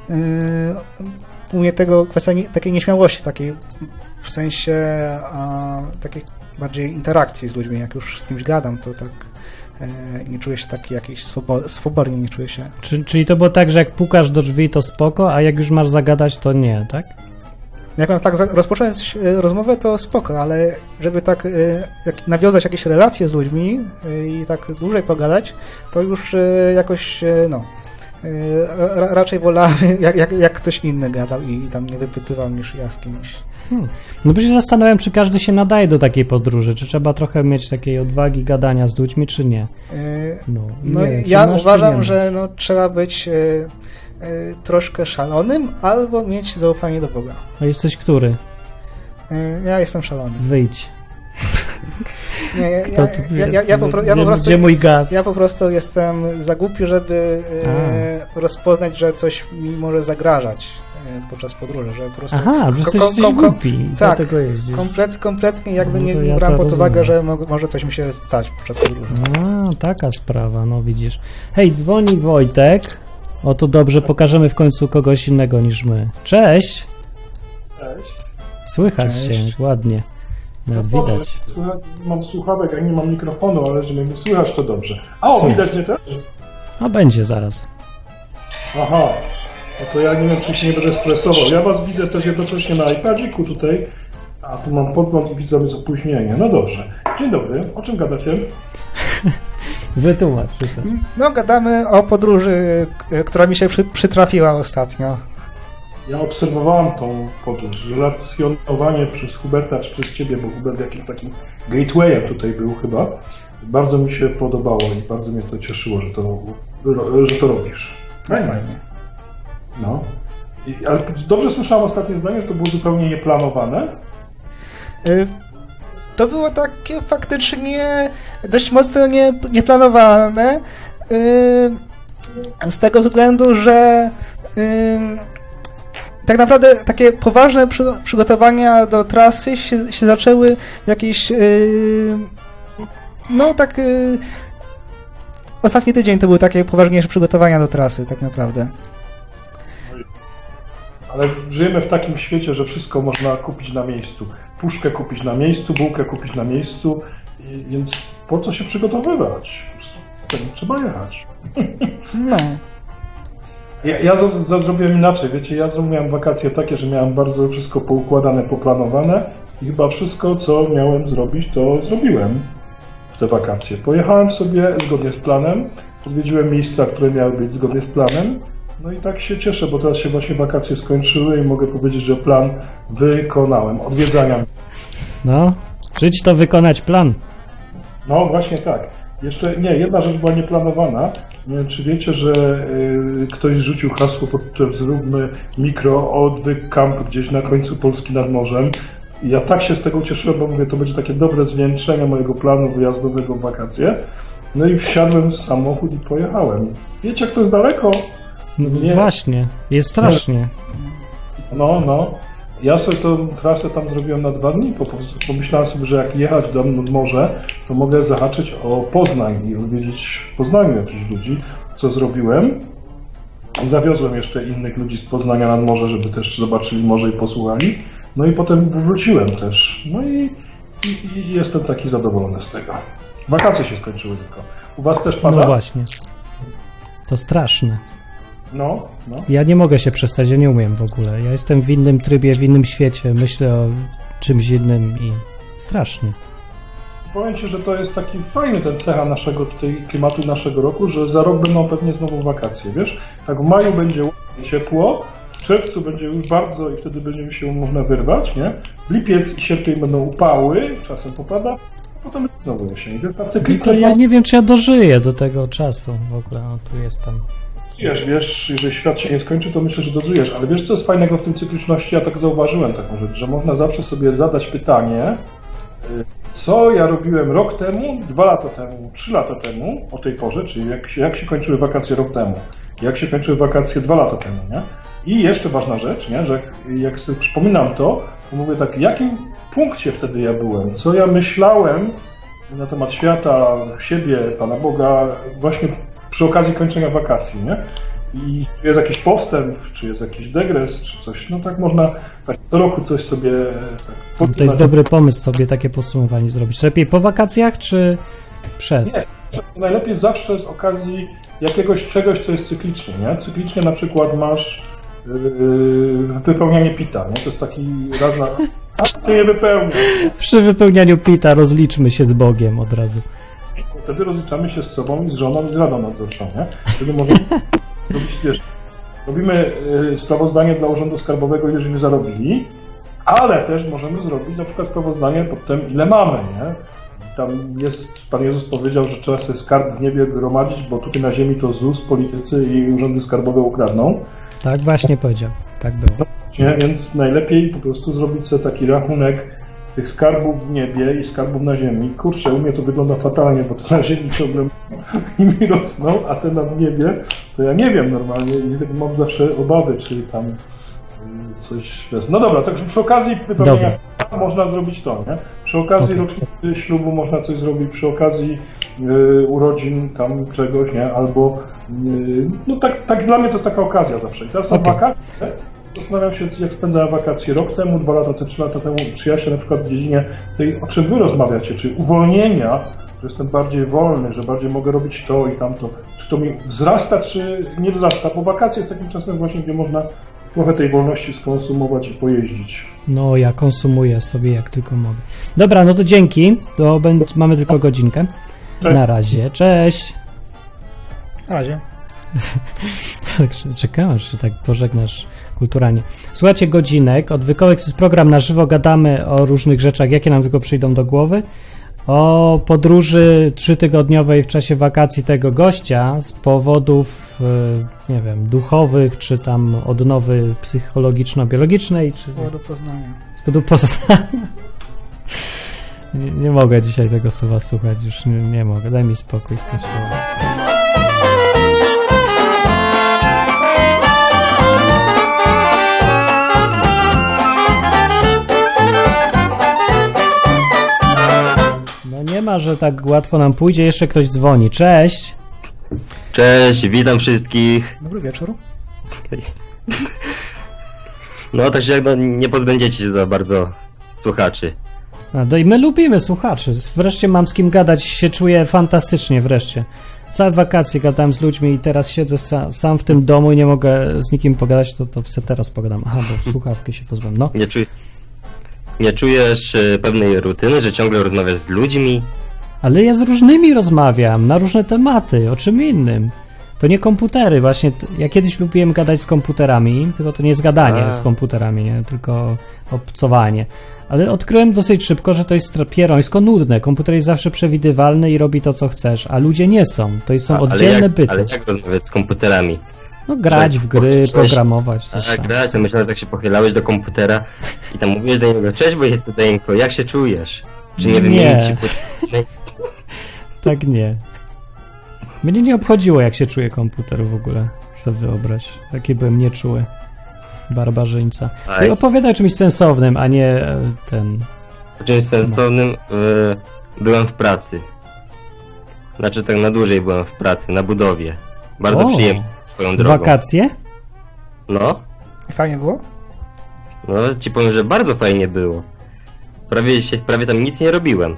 u mnie kwestia takiej nieśmiałości, takiej w sensie takiej bardziej interakcji z ludźmi, jak już z kimś gadam, to tak nie czuję się taki jakiś swobodnie, nie czuję się. Czyli to było tak, że jak pukasz do drzwi, to spoko, a jak już masz zagadać, to nie, tak? Jak mam tak rozpocząć rozmowę, to spoko, ale żeby tak nawiązać jakieś relacje z ludźmi i tak dłużej pogadać, to już jakoś, no, raczej wolałem, jak ktoś inny gadał i tam nie wypytywał niż ja z kimś. No bo się zastanawiam, czy każdy się nadaje do takiej podróży, czy trzeba trochę mieć takiej odwagi gadania z ludźmi, czy nie? No ja uważam, że no, trzeba być troszkę szalonym albo mieć zaufanie do Boga. A jesteś który? Ja jestem szalony. Wyjdź. Gdzie mój gaz? Ja po prostu jestem za głupi, żeby rozpoznać, że coś mi może zagrażać podczas podróży, że po prostu... Aha, że jesteś głupi. Tak, kompletnie jakby nie brałem pod uwagę, że może coś mi się stać podczas podróży. Taka sprawa, no widzisz. Hej, dzwoni Wojtek. O, to dobrze, pokażemy w końcu kogoś innego niż my. Cześć! Cześć. Słychać się, ładnie. Nawet widać. Mam słuchawek, a nie mam mikrofonu, ale jeżeli mnie słychać, to dobrze. Widać mnie też? A będzie zaraz. Aha, no to ja nie wiem, czy się nie będę stresował. Ja was widzę też jednocześnie na iPadziku tutaj, a tu mam podgląd i widzę z opóźnieniem. No dobrze. Dzień dobry, o czym gadacie? Wytłumacz. No, gadamy o podróży, która mi się przytrafiła ostatnio. Ja obserwowałem tą podróż, relacjonowanie przez Huberta czy przez ciebie, bo Hubert jakimś takim gatewayem tutaj był chyba. Bardzo mi się podobało i bardzo mnie to cieszyło, że to robisz. Fajnie. No. Ale dobrze słyszałem ostatnie zdanie, że to było zupełnie nieplanowane? To było takie faktycznie dość mocno nieplanowane. Z tego względu, że tak naprawdę takie poważne przygotowania do trasy się zaczęły jakieś... Ostatni tydzień to były takie poważniejsze przygotowania do trasy, tak naprawdę. Ale żyjemy w takim świecie, że wszystko można kupić na miejscu. Puszkę kupić na miejscu, bułkę kupić na miejscu, więc po co się przygotowywać? Trzeba jechać. No. Ja zrobiłem inaczej, wiecie, ja miałem wakacje takie, że miałem bardzo wszystko poukładane, poplanowane i chyba wszystko, co miałem zrobić, to zrobiłem w te wakacje. Pojechałem sobie zgodnie z planem, odwiedziłem miejsca, które miały być zgodnie z planem, no i tak się cieszę, bo teraz się właśnie wakacje skończyły i mogę powiedzieć, że plan wykonałem. Odwiedzania. No, żyć to wykonać plan. No właśnie tak. Jeszcze nie, jedna rzecz była nieplanowana. Nie wiem, czy wiecie, że ktoś rzucił hasło pod tytułem zróbmy odwyk camp gdzieś na końcu Polski nad morzem. I ja tak się z tego cieszyłem, bo mówię, to będzie takie dobre zwieńczenie mojego planu wyjazdowego w wakacje. No i wsiadłem w samochód i pojechałem. Wiecie, jak to jest daleko? Nie. Właśnie, jest strasznie. No. Ja sobie tą trasę tam zrobiłem na 2 dni, pomyślałem sobie, że jak jechać nad morze, to mogę zahaczyć o Poznań i odwiedzić w Poznaniu jakichś ludzi, co zrobiłem. Zawiozłem jeszcze innych ludzi z Poznania nad morze, żeby też zobaczyli morze i posłuchali. No i potem wróciłem też. No i jestem taki zadowolony z tego. Wakacje się skończyły tylko. U was też pada? No właśnie. To straszne. No. Ja nie mogę się przestać, ja nie umiem w ogóle. Ja jestem w innym trybie, w innym świecie, myślę o czymś innym i strasznie. Powiem Ci, że to jest taki fajny ten cecha naszego tutaj klimatu naszego roku, że za rok będą pewnie znowu wakacje, wiesz? Tak w maju będzie ciepło, w czerwcu będzie już bardzo i wtedy będzie się można wyrwać, nie? W lipiec i sierpień będą upały, czasem popada, a potem znowu jesień. To ja nie wiem, czy ja dożyję do tego czasu w ogóle, tu jestem. Wiesz, jeżeli świat się nie skończy, to myślę, że dożyjesz, ale wiesz, co jest fajnego w tym cykliczności? Ja tak zauważyłem taką rzecz, że można zawsze sobie zadać pytanie, co ja robiłem rok temu, 2 lata temu, 3 lata temu, o tej porze, czyli jak się kończyły wakacje rok temu, jak się kończyły wakacje 2 lata temu, nie? I jeszcze ważna rzecz, nie? Że jak sobie przypominam to mówię tak, w jakim punkcie wtedy ja byłem, co ja myślałem na temat świata, siebie, Pana Boga, właśnie przy okazji kończenia wakacji, nie? I czy jest jakiś postęp, czy jest jakiś degres, czy coś, no tak można tak co roku coś sobie... Tak, to jest dobry pomysł sobie takie podsumowanie zrobić. Lepiej po wakacjach, czy przed? Nie, najlepiej zawsze z okazji jakiegoś czegoś, co jest cyklicznie, nie? Cyklicznie na przykład masz wypełnianie PIT-a, nie? To jest taki raz na... A ty nie wypełniasz. Przy wypełnianiu PIT-a rozliczmy się z Bogiem od razu. Wtedy rozliczamy się z sobą i z żoną i z radą nadzorczą, nie? Wtedy możemy robić, wiesz, robimy sprawozdanie dla Urzędu Skarbowego, ile żeśmy zarobili, ale też możemy zrobić na przykład sprawozdanie pod tym, ile mamy, nie? Tam jest, Pan Jezus powiedział, że trzeba sobie skarb w niebie gromadzić, bo tutaj na ziemi to ZUS, politycy i urzędy skarbowe ukradną. Tak właśnie powiedział, tak było. Nie? Więc najlepiej po prostu zrobić sobie taki rachunek tych skarbów w niebie i skarbów na ziemi. Kurczę, u mnie to wygląda fatalnie, bo to na ziemi ciągle mi rosną, a te na niebie, to ja nie wiem normalnie i tak mam zawsze obawy, czy tam coś jest. No dobra, także przy okazji wypełnienia można zrobić to, nie? Przy okazji rocznicy ślubu można coś zrobić, przy okazji urodzin tam czegoś, nie? Albo no tak dla mnie to jest taka okazja zawsze. I teraz na wakacje zastanawiam się, jak spędzałem wakacje rok temu, 2 lata, 3 lata temu, czy ja się na przykład w dziedzinie tej, o czym wy rozmawiacie, czyli uwolnienia, że jestem bardziej wolny, że bardziej mogę robić to i tamto, czy to mi wzrasta, czy nie wzrasta, bo wakacje jest takim czasem właśnie, gdzie można trochę tej wolności skonsumować i pojeździć. No, ja konsumuję sobie jak tylko mogę. Dobra, no to dzięki, to mamy tylko godzinkę. Cześć. Na razie, cześć! Na razie. Czekam, aż się tak pożegnasz kulturalnie. Słuchajcie, Godzinek, Odwykołek, to jest program na żywo, gadamy o różnych rzeczach, jakie nam tylko przyjdą do głowy. O podróży 3-tygodniowej w czasie wakacji tego gościa z powodów, nie wiem, duchowych, czy tam odnowy psychologiczno-biologicznej, czy... Z powodu Poznania. Z powodu Poznania. Nie mogę dzisiaj tego słowa słuchać, już nie mogę, daj mi spokój z tym słowem. że tak łatwo nam pójdzie. Jeszcze ktoś dzwoni. Cześć! Cześć, witam wszystkich. Dobry wieczór. No, tak jak nie pozbędziecie się za bardzo słuchaczy. No i my lubimy słuchaczy. Wreszcie mam z kim gadać. Się czuję fantastycznie wreszcie. Całe wakacje gadałem z ludźmi i teraz siedzę sam w tym domu i nie mogę z nikim pogadać, to sobie teraz pogadam. Aha, bo słuchawki się pozbyłem. No. Nie czujesz pewnej rutyny, że ciągle rozmawiasz z ludźmi? Ale ja z różnymi rozmawiam, na różne tematy, o czym innym. To nie komputery, właśnie. Ja kiedyś lubiłem gadać z komputerami, tylko to nie zgadanie z komputerami, nie? Tylko obcowanie. Ale odkryłem dosyć szybko, że to jest pierońsko nudne. Komputer jest zawsze przewidywalny i robi to, co chcesz, a ludzie nie są. To są oddzielne byty. Ale jak rozmawiać z komputerami? No grać w gry, programować. Grać, to myślałem, że tak się pochylałeś do komputera i tam mówiłeś do niego, cześć, bo jest Deńko, jak się czujesz? Czy nie wymienić ci Tak nie. Mnie nie obchodziło, jak się czuje komputer w ogóle. Sobie wyobraź. Taki byłem nieczuły. Barbarzyńca. Ty opowiadaj o czymś sensownym, a nie ten... O czymś sensownym byłem w pracy. Znaczy tak na dłużej byłem w pracy, na budowie. Bardzo przyjemnie swoją drogą. Wakacje? No. I fajnie było? No, ci powiem, że bardzo fajnie było. Prawie tam nic nie robiłem.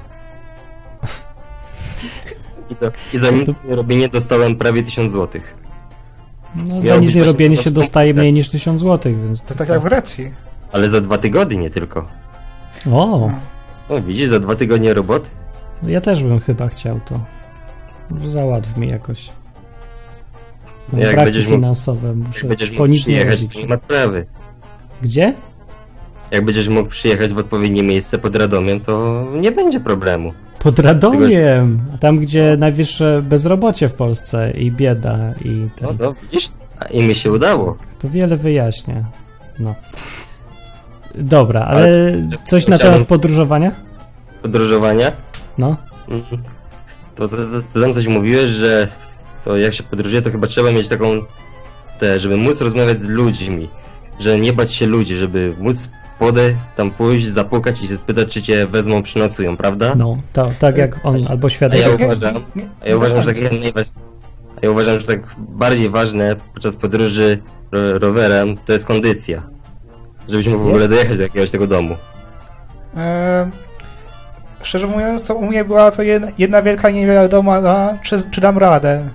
I za nic nie robienie dostałem prawie 1000 zł. No, za nic nie robienie się dostaje mniej niż 1000 zł, więc... To tak jak w Grecji. Ale za 2 tygodnie tylko. O! No widzisz, za 2 tygodnie roboty. No ja też bym chyba chciał to. Może załatw mi jakoś. Mam jak braki będziesz finansowe, muszę po nic nie robić. To nie ma sprawy. Gdzie? Jak będziesz mógł przyjechać w odpowiednie miejsce pod Radomiem, to nie będzie problemu. Pod Radomiem! Tam, gdzie najwyższe bezrobocie w Polsce i bieda i... No, widzisz? I mi się udało. To wiele wyjaśnia. No. Dobra, ale coś na temat podróżowania? Podróżowania? No. To tam coś mówiłeś, że to jak się podróżuje, to chyba trzeba mieć taką... żeby móc rozmawiać z ludźmi. Że nie bać się ludzi, żeby móc tam pójść, zapukać i się spytać, czy cię wezmą, przynocują, prawda? No, tak jak on, albo świadek. Ja uważam, że tak bardziej ważne podczas podróży rowerem to jest kondycja. Żebyś mógł w ogóle dojechać do jakiegoś tego domu. Szczerze mówiąc, to u mnie była to jedna wielka niewiadoma, czy dam radę.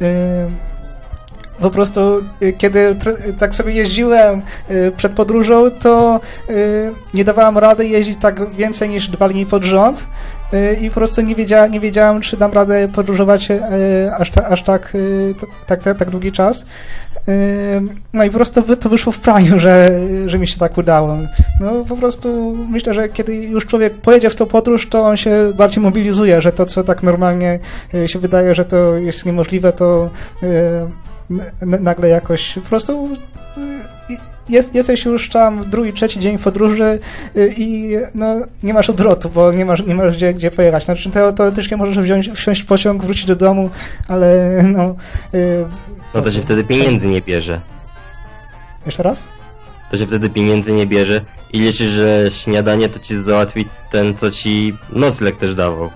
Po prostu, kiedy tak sobie jeździłem przed podróżą, to nie dawałem rady jeździć tak więcej niż 2 dni pod rząd i po prostu nie wiedziałem, czy dam radę podróżować aż tak długi czas. No i po prostu to wyszło w praniu, że mi się tak udało. No po prostu myślę, że kiedy już człowiek pojedzie w tą podróż, to on się bardziej mobilizuje, że to, co tak normalnie się wydaje, że to jest niemożliwe, to nagle jakoś po prostu jesteś już tam 2., 3. dzień podróży i no, nie masz odwrotu, bo nie masz gdzie pojechać. Znaczy teoretycznie możesz wsiąść w pociąg, wrócić do domu, ale no... No to się wtedy pieniędzy nie bierze. Jeszcze raz? To się wtedy pieniędzy nie bierze i liczysz, że śniadanie to ci załatwi ten, co ci nocleg też dawał.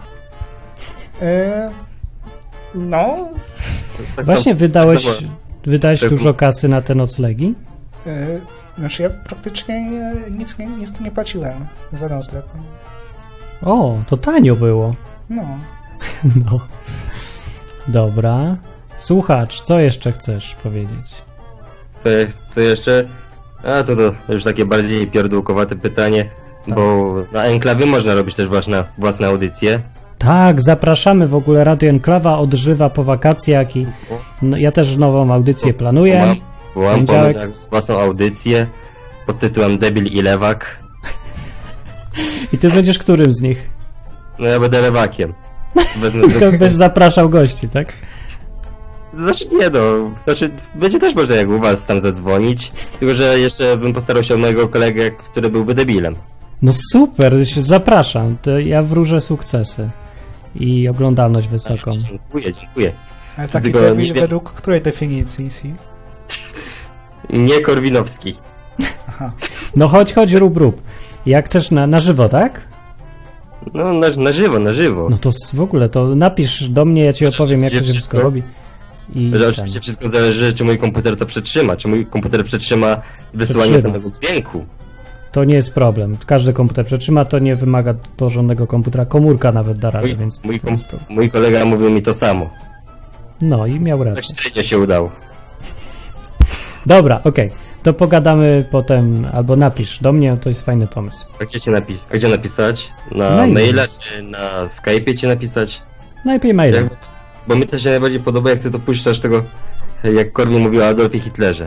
No... Tak właśnie wydałeś dużo kasy na te noclegi? Znaczy ja praktycznie nic nie płaciłem za nocleg. O, to tanio było. No. No. Dobra. Słuchacz, co jeszcze chcesz powiedzieć? Co jeszcze? To już takie bardziej pierdółkowate pytanie, tak. Bo na Enklawie można robić też własne audycje. Tak, zapraszamy w ogóle. Radio Enklawa odżywa po wakacjach i no, ja też nową audycję planuję. Mam pomysł na własną audycję pod tytułem Debil i Lewak. I ty będziesz którym z nich? No ja będę lewakiem. To będziesz zapraszał gości, tak? Znaczy nie będzie też można jak u was tam zadzwonić, tylko że jeszcze bym postarał się o mojego kolegę, który byłby debilem. No super, zapraszam. To ja wróżę sukcesy i oglądalność wysoką. Dziękuję. Ale taki debil według której definicji? Nie Korwinowski. Aha. No chodź, rób. Jak chcesz na żywo, tak? No, na żywo. No to w ogóle, to napisz do mnie, ja ci opowiem, jak to się wszystko robi. Że oczywiście wszystko zależy, czy mój komputer to przetrzyma. Czy mój komputer przetrzyma wysyłanie samego dźwięku. To nie jest problem. Każdy komputer przetrzyma, to nie wymaga porządnego komputera. Komórka nawet da radę, więc... Mój kolega mówił mi to samo. No i miał rację. Tak średnio się udało. Dobra, okej. To pogadamy potem, albo napisz do mnie, to jest fajny pomysł. A gdzie napisać? Na maila, czy na Skype'ie ci napisać? Najlepiej mailem. Bo mi to się najbardziej podoba, jak ty dopuszczasz tego, jak Korwin mówił o Adolfie Hitlerze.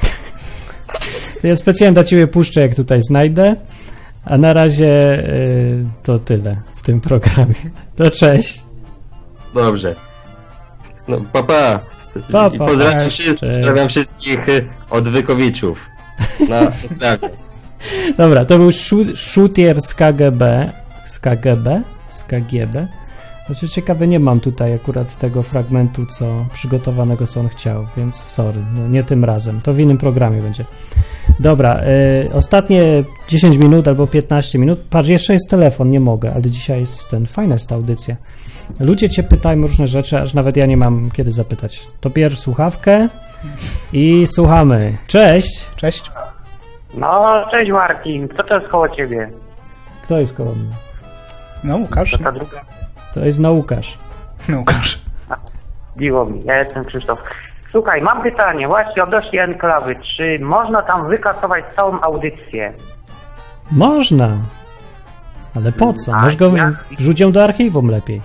Ja specjalnie dla ciebie puszczę, jak tutaj znajdę, a na razie to tyle w tym programie. To cześć. Dobrze. No, papa. I pozdrawiam wszystkich odwykowiczów. Na zdrowie. Dobra, to był Szutier z KGB. Z KGB? Z KGB? Znaczy ciekawe, nie mam tutaj akurat tego fragmentu, przygotowanego, co on chciał, więc sorry, no nie tym razem. To w innym programie będzie. Dobra, ostatnie 10 minut albo 15 minut. Patrz, jeszcze jest telefon, nie mogę, ale dzisiaj jest fajna jest ta audycja. Ludzie cię pytają różne rzeczy, aż nawet ja nie mam kiedy zapytać. To bierz słuchawkę i słuchamy. Cześć! Cześć. No, cześć Martin, kto to jest koło ciebie? Kto jest koło mnie? No, Łukasz. Ta druga? To jest Łukasz. Łukasz. Miło mi, ja jestem Krzysztof. Słuchaj, mam pytanie właśnie odnośnie enklawy. Czy można tam wykasować całą audycję? Można. Ale po co? Możesz go wrzuć ją do archiwum lepiej.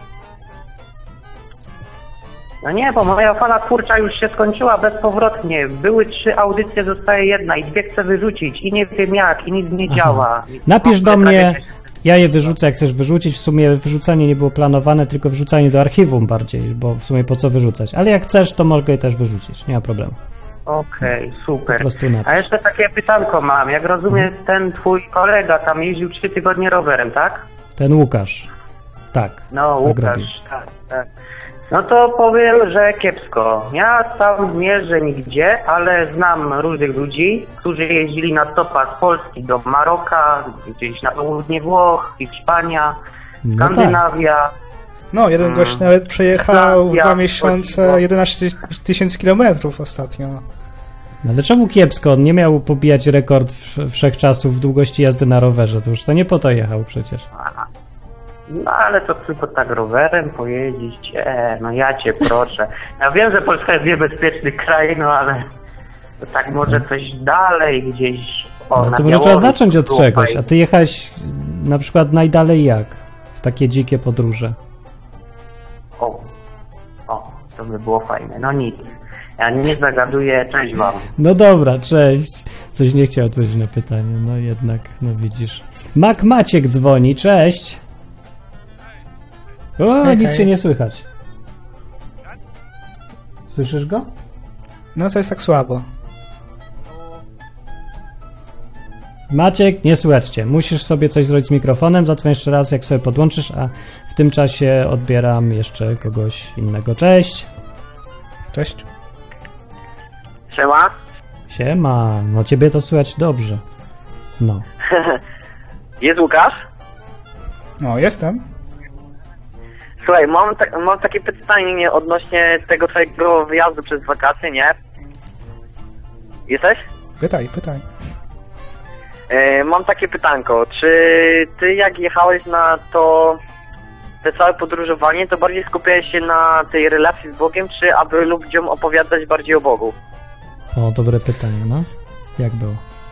No nie, bo moja fala twórcza już się skończyła bezpowrotnie. Były 3 audycje, zostaje 1 i 2 chcę wyrzucić i nie wiem jak, i nic nie działa. Napisz do mnie, ja je wyrzucę, jak chcesz wyrzucić. W sumie wyrzucanie nie było planowane, tylko wrzucanie do archiwum bardziej, bo w sumie po co wyrzucać. Ale jak chcesz, to mogę je też wyrzucić, nie ma problemu. Okej, super. Po prostu napisz. A jeszcze takie pytanko mam. Jak rozumiem, ten twój kolega tam jeździł 3 tygodnie rowerem, tak? Ten Łukasz. Tak. No, Łukasz, tak. No to powiem, że kiepsko. Ja sam nie jeżdżę nigdzie, ale znam różnych ludzi, którzy jeździli na stopa z Polski do Maroka, gdzieś na południe Włoch, Hiszpania, Skandynawia. No, jeden gość nawet przejechał 2 miesiące 11 000 kilometrów ostatnio. No ale czemu kiepsko? On nie miał pobijać rekord wszechczasów w długości jazdy na rowerze. To już to nie po to jechał przecież. No ale to tylko tak rowerem pojeździć. No ja cię proszę. Ja wiem, że Polska jest niebezpieczny kraj, no ale to tak może coś dalej gdzieś. No, to może trzeba zacząć od czegoś. A ty jechałeś na przykład najdalej jak? W takie dzikie podróże. To by było fajne. No nic. Ja nie zagaduję. Cześć wam. No dobra, cześć. Coś nie chciał odpowiedzieć na pytanie. No jednak, no widzisz. Maciek dzwoni, cześć. O, nic się nie słychać. Słyszysz go? No to jest tak słabo. Maciek, nie słychać cię. Musisz sobie coś zrobić z mikrofonem. Zadzwoń jeszcze raz, jak sobie podłączysz, a w tym czasie odbieram jeszcze kogoś innego. Cześć. Cześć. Siema. Siema. No ciebie to słychać dobrze. No. Jest Łukasz? No, jestem. Słuchaj, mam takie pytanie odnośnie tego twojego wyjazdu przez wakacje, nie? Jesteś? Pytaj. Mam takie pytanko. Czy ty jak jechałeś na te całe podróżowanie, to bardziej skupiałeś się na tej relacji z Bogiem, czy aby ludziom opowiadać bardziej o Bogu? O, dobre pytanie, no. Jak było?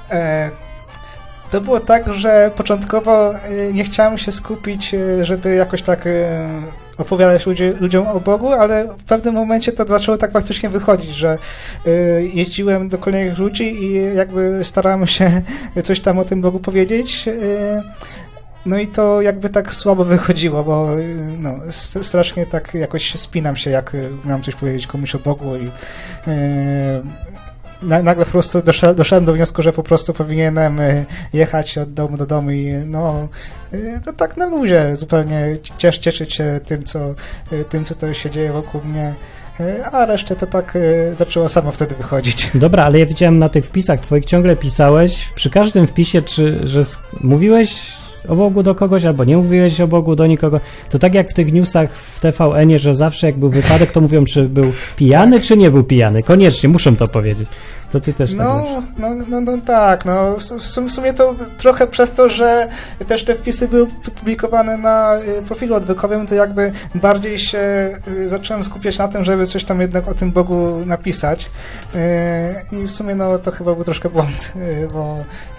To było tak, że początkowo nie chciałem się skupić, żeby jakoś tak opowiadać ludziom o Bogu, ale w pewnym momencie to zaczęło tak faktycznie wychodzić, że jeździłem do kolejnych ludzi i jakby starałem się coś tam o tym Bogu powiedzieć. No i to jakby tak słabo wychodziło, bo no, strasznie tak jakoś spinam się, jak mam coś powiedzieć komuś o Bogu i nagle po prostu doszedłem do wniosku, że po prostu powinienem jechać od domu do domu i no tak na luzie zupełnie cieszyć się tym, co to się dzieje wokół mnie, a resztę to tak zaczęło samo wtedy wychodzić. Dobra, ale ja widziałem na tych wpisach twoich, ciągle pisałeś, przy każdym wpisie, że mówiłeś, o Bogu do kogoś, albo nie mówiłeś o Bogu do nikogo. To tak jak w tych newsach w TVN-ie, że zawsze jak był wypadek, to mówią, czy był pijany, czy nie był pijany. Koniecznie, muszą to powiedzieć. To ty też tak tak. W sumie to trochę przez to, że też te wpisy były publikowane na profilu odwykowym, to jakby bardziej się zacząłem skupiać na tym, żeby coś tam jednak o tym Bogu napisać. I w sumie to chyba był troszkę błąd, bo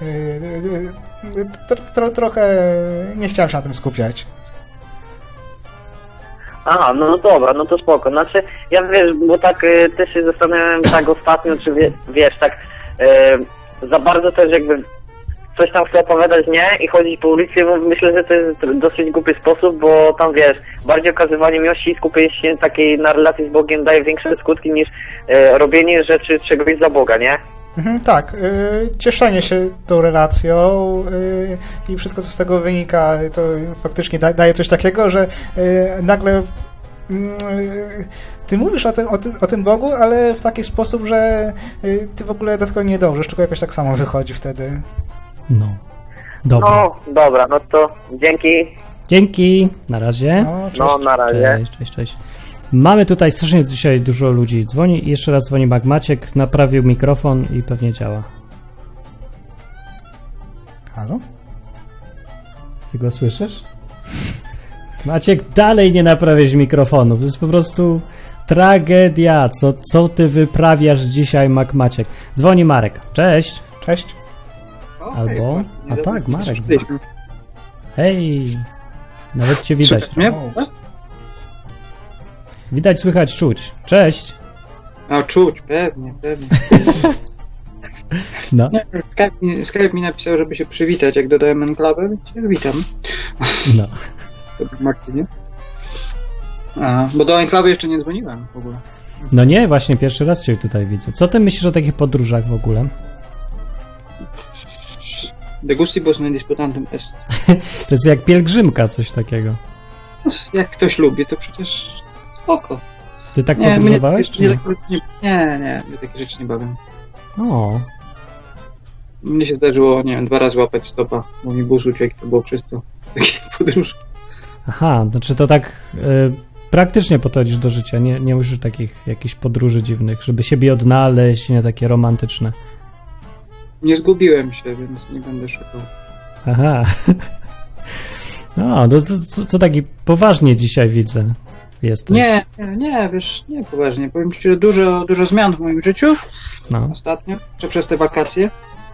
trochę nie chciałem się na tym skupiać. Aha, no dobra, no to spoko. Znaczy, ja bo tak też się zastanawiałem tak ostatnio, czy wiesz, tak za bardzo też jakby coś tam chcę opowiadać, nie? I chodzić po ulicy, bo myślę, że to jest dosyć głupi sposób, bo tam wiesz, bardziej okazywanie miłości i skupienie się takiej na relacji z Bogiem daje większe skutki niż robienie rzeczy czegoś dla Boga, nie? Tak, cieszenie się tą relacją i wszystko, co z tego wynika, to faktycznie daje coś takiego, że nagle ty mówisz o tym Bogu, ale w taki sposób, że ty w ogóle do tego nie dążysz, tylko jakoś tak samo wychodzi wtedy. No, dobra. No, dobra, no to dzięki. Dzięki, na razie. No, na razie. Cześć. Mamy tutaj strasznie dzisiaj dużo ludzi dzwoni i jeszcze raz dzwoni Maciek, naprawił mikrofon i pewnie działa. Halo? Ty go słyszysz? Maciek, dalej nie naprawiasz mikrofonu, to jest po prostu tragedia, co ty wyprawiasz dzisiaj, Maciek. Dzwoni Marek, cześć. Cześć. Albo, a tak, Marek dzwoni. Hej, nawet cię widać. Widać, słychać, czuć. Cześć. No czuć, pewnie. No. Skype mi napisał, żeby się przywitać, jak dodałem enklawę, więc się witam. No. Martynie. Bo do enklawy jeszcze nie dzwoniłem w ogóle. No nie, właśnie pierwszy raz cię tutaj widzę. Co ty myślisz o takich podróżach w ogóle? De gustibus non disputantem est. To jest jak pielgrzymka, coś takiego. Jak ktoś lubi, to przecież spoko. Ty tak podróżowałeś, czy nie? Nie, takie rzeczy nie bawię. O. Mnie się zdarzyło, nie wiem, 2 razy łapać stopa, bo mi bus uciekł, to było przez to takie podróż. Aha, znaczy to tak praktycznie podchodzisz do życia, nie musisz takich jakichś podróży dziwnych, żeby siebie odnaleźć, nie takie romantyczne. Nie zgubiłem się, więc nie będę szukał. Aha. No, to taki poważnie dzisiaj widzę jesteś. Nie, wiesz, nie poważnie. Powiem ci, że dużo zmian w moim życiu ostatnio, czy przez te wakacje.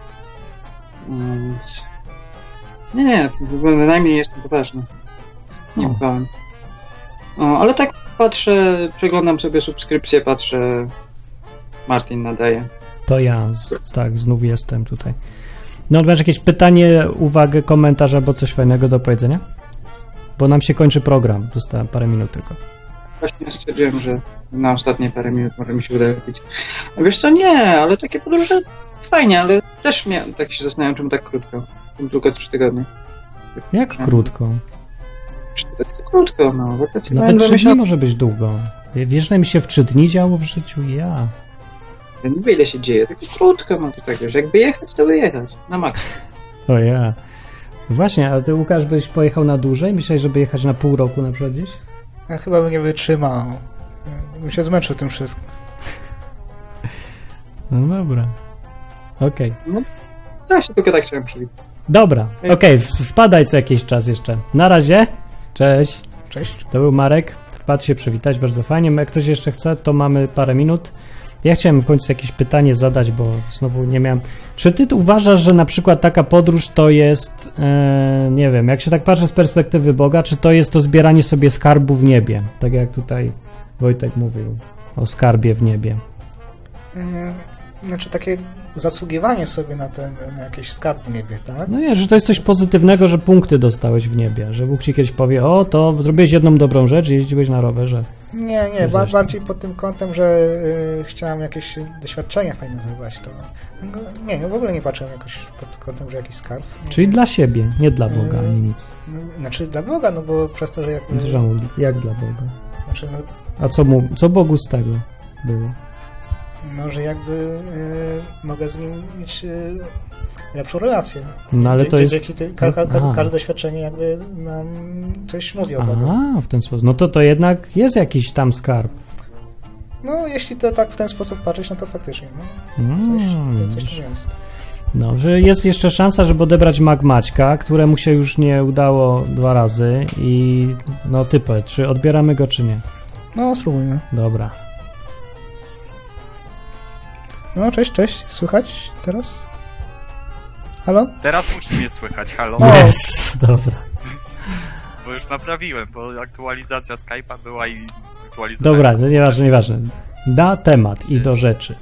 Nie, najmniej jestem poważny. Nie bałem. Ale tak patrzę, przeglądam sobie subskrypcję, patrzę, Martin nadaje. To ja, tak, znów jestem tutaj. No, masz jakieś pytanie, uwagę, komentarz albo coś fajnego do powiedzenia? Bo nam się kończy program, zostałem parę minut tylko. Właśnie stwierdziłem, że na ostatnie parę minut może mi się uda kupić. Wiesz co, nie, ale takie podróże fajnie, ale też tak się zastanawiam, czemu tak krótko. Tylko 3 tygodnie. Jak krótko? Krótko, no. Nawet 3 dni może być długo. Wiesz, że mi się w 3 dni działo w życiu? Ja nie wiem, ile się dzieje, takie krótko, no to tak, wiesz, jakby jechać, to wyjechać, na maksa. O ja. Właśnie, a ty, Łukasz, byś pojechał na dłużej? Myślałeś, żeby jechać na pół roku na przykład gdzieś? Ja chyba bym nie wytrzymał. Bym się zmęczył tym wszystkim. No dobra. Okej. No, ja się tylko tak chciałem przywitać. Dobra, okej, wpadaj co jakiś czas jeszcze. Na razie. Cześć. Cześć. To był Marek. Wpadł się przywitać, bardzo fajnie. Jak ktoś jeszcze chce, to mamy parę minut. Ja chciałem w końcu jakieś pytanie zadać, bo znowu nie miałem... Czy ty uważasz, że na przykład taka podróż to jest, nie wiem, jak się tak patrzy z perspektywy Boga, czy to jest to zbieranie sobie skarbu w niebie? Tak jak tutaj Wojtek mówił o skarbie w niebie. Znaczy takie zasługiwanie sobie na jakiś skarb w niebie, tak? No nie, że to jest coś pozytywnego, że punkty dostałeś w niebie, że Bóg ci kiedyś powie, o, to zrobiłeś jedną dobrą rzecz, jeździłeś na rowerze. Nie, bardziej pod tym kątem, że chciałem jakieś doświadczenia fajne zdobywać, to nie, w ogóle nie patrzyłem jakoś pod kątem, że jakiś skarb. Czyli dla siebie, nie dla Boga, ani nic. Znaczy dla Boga, no bo przez to, że jak dla Boga? Znaczy, a co Bogu z tego było? No, że jakby mogę z nim mieć lepszą relację. No ale to jest... Każde doświadczenie jakby nam coś mówi o Bogu. W ten sposób. No to jednak jest jakiś tam skarb. No, jeśli to tak w ten sposób patrzeć, no to faktycznie. No, coś tam jest. No, że jest jeszcze szansa, żeby odebrać Maćka, któremu się już nie udało 2 razy i no ty powiedz, czy odbieramy go, czy nie? No, spróbujmy. Dobra. No, cześć. Słychać teraz? Halo? Teraz musi mnie słychać, halo? Jest, dobra. Bo już naprawiłem, bo aktualizacja Skype'a była i aktualizacja... Dobra, no nieważne. Na temat i do rzeczy.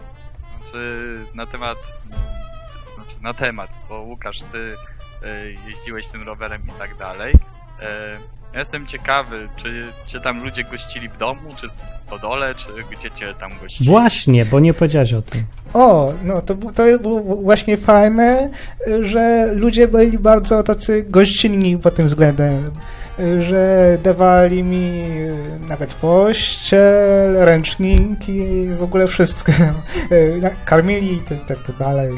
Na temat, bo Łukasz, ty jeździłeś tym rowerem i tak dalej. Ja jestem ciekawy, czy cię tam ludzie gościli w domu, czy w stodole, czy gdzie cię tam gościli? Właśnie, bo nie powiedziałeś o tym. No to było właśnie fajne, że ludzie byli bardzo tacy gościnni pod tym względem, że dawali mi nawet pościel, ręczniki, w ogóle wszystko. Karmili i tak dalej.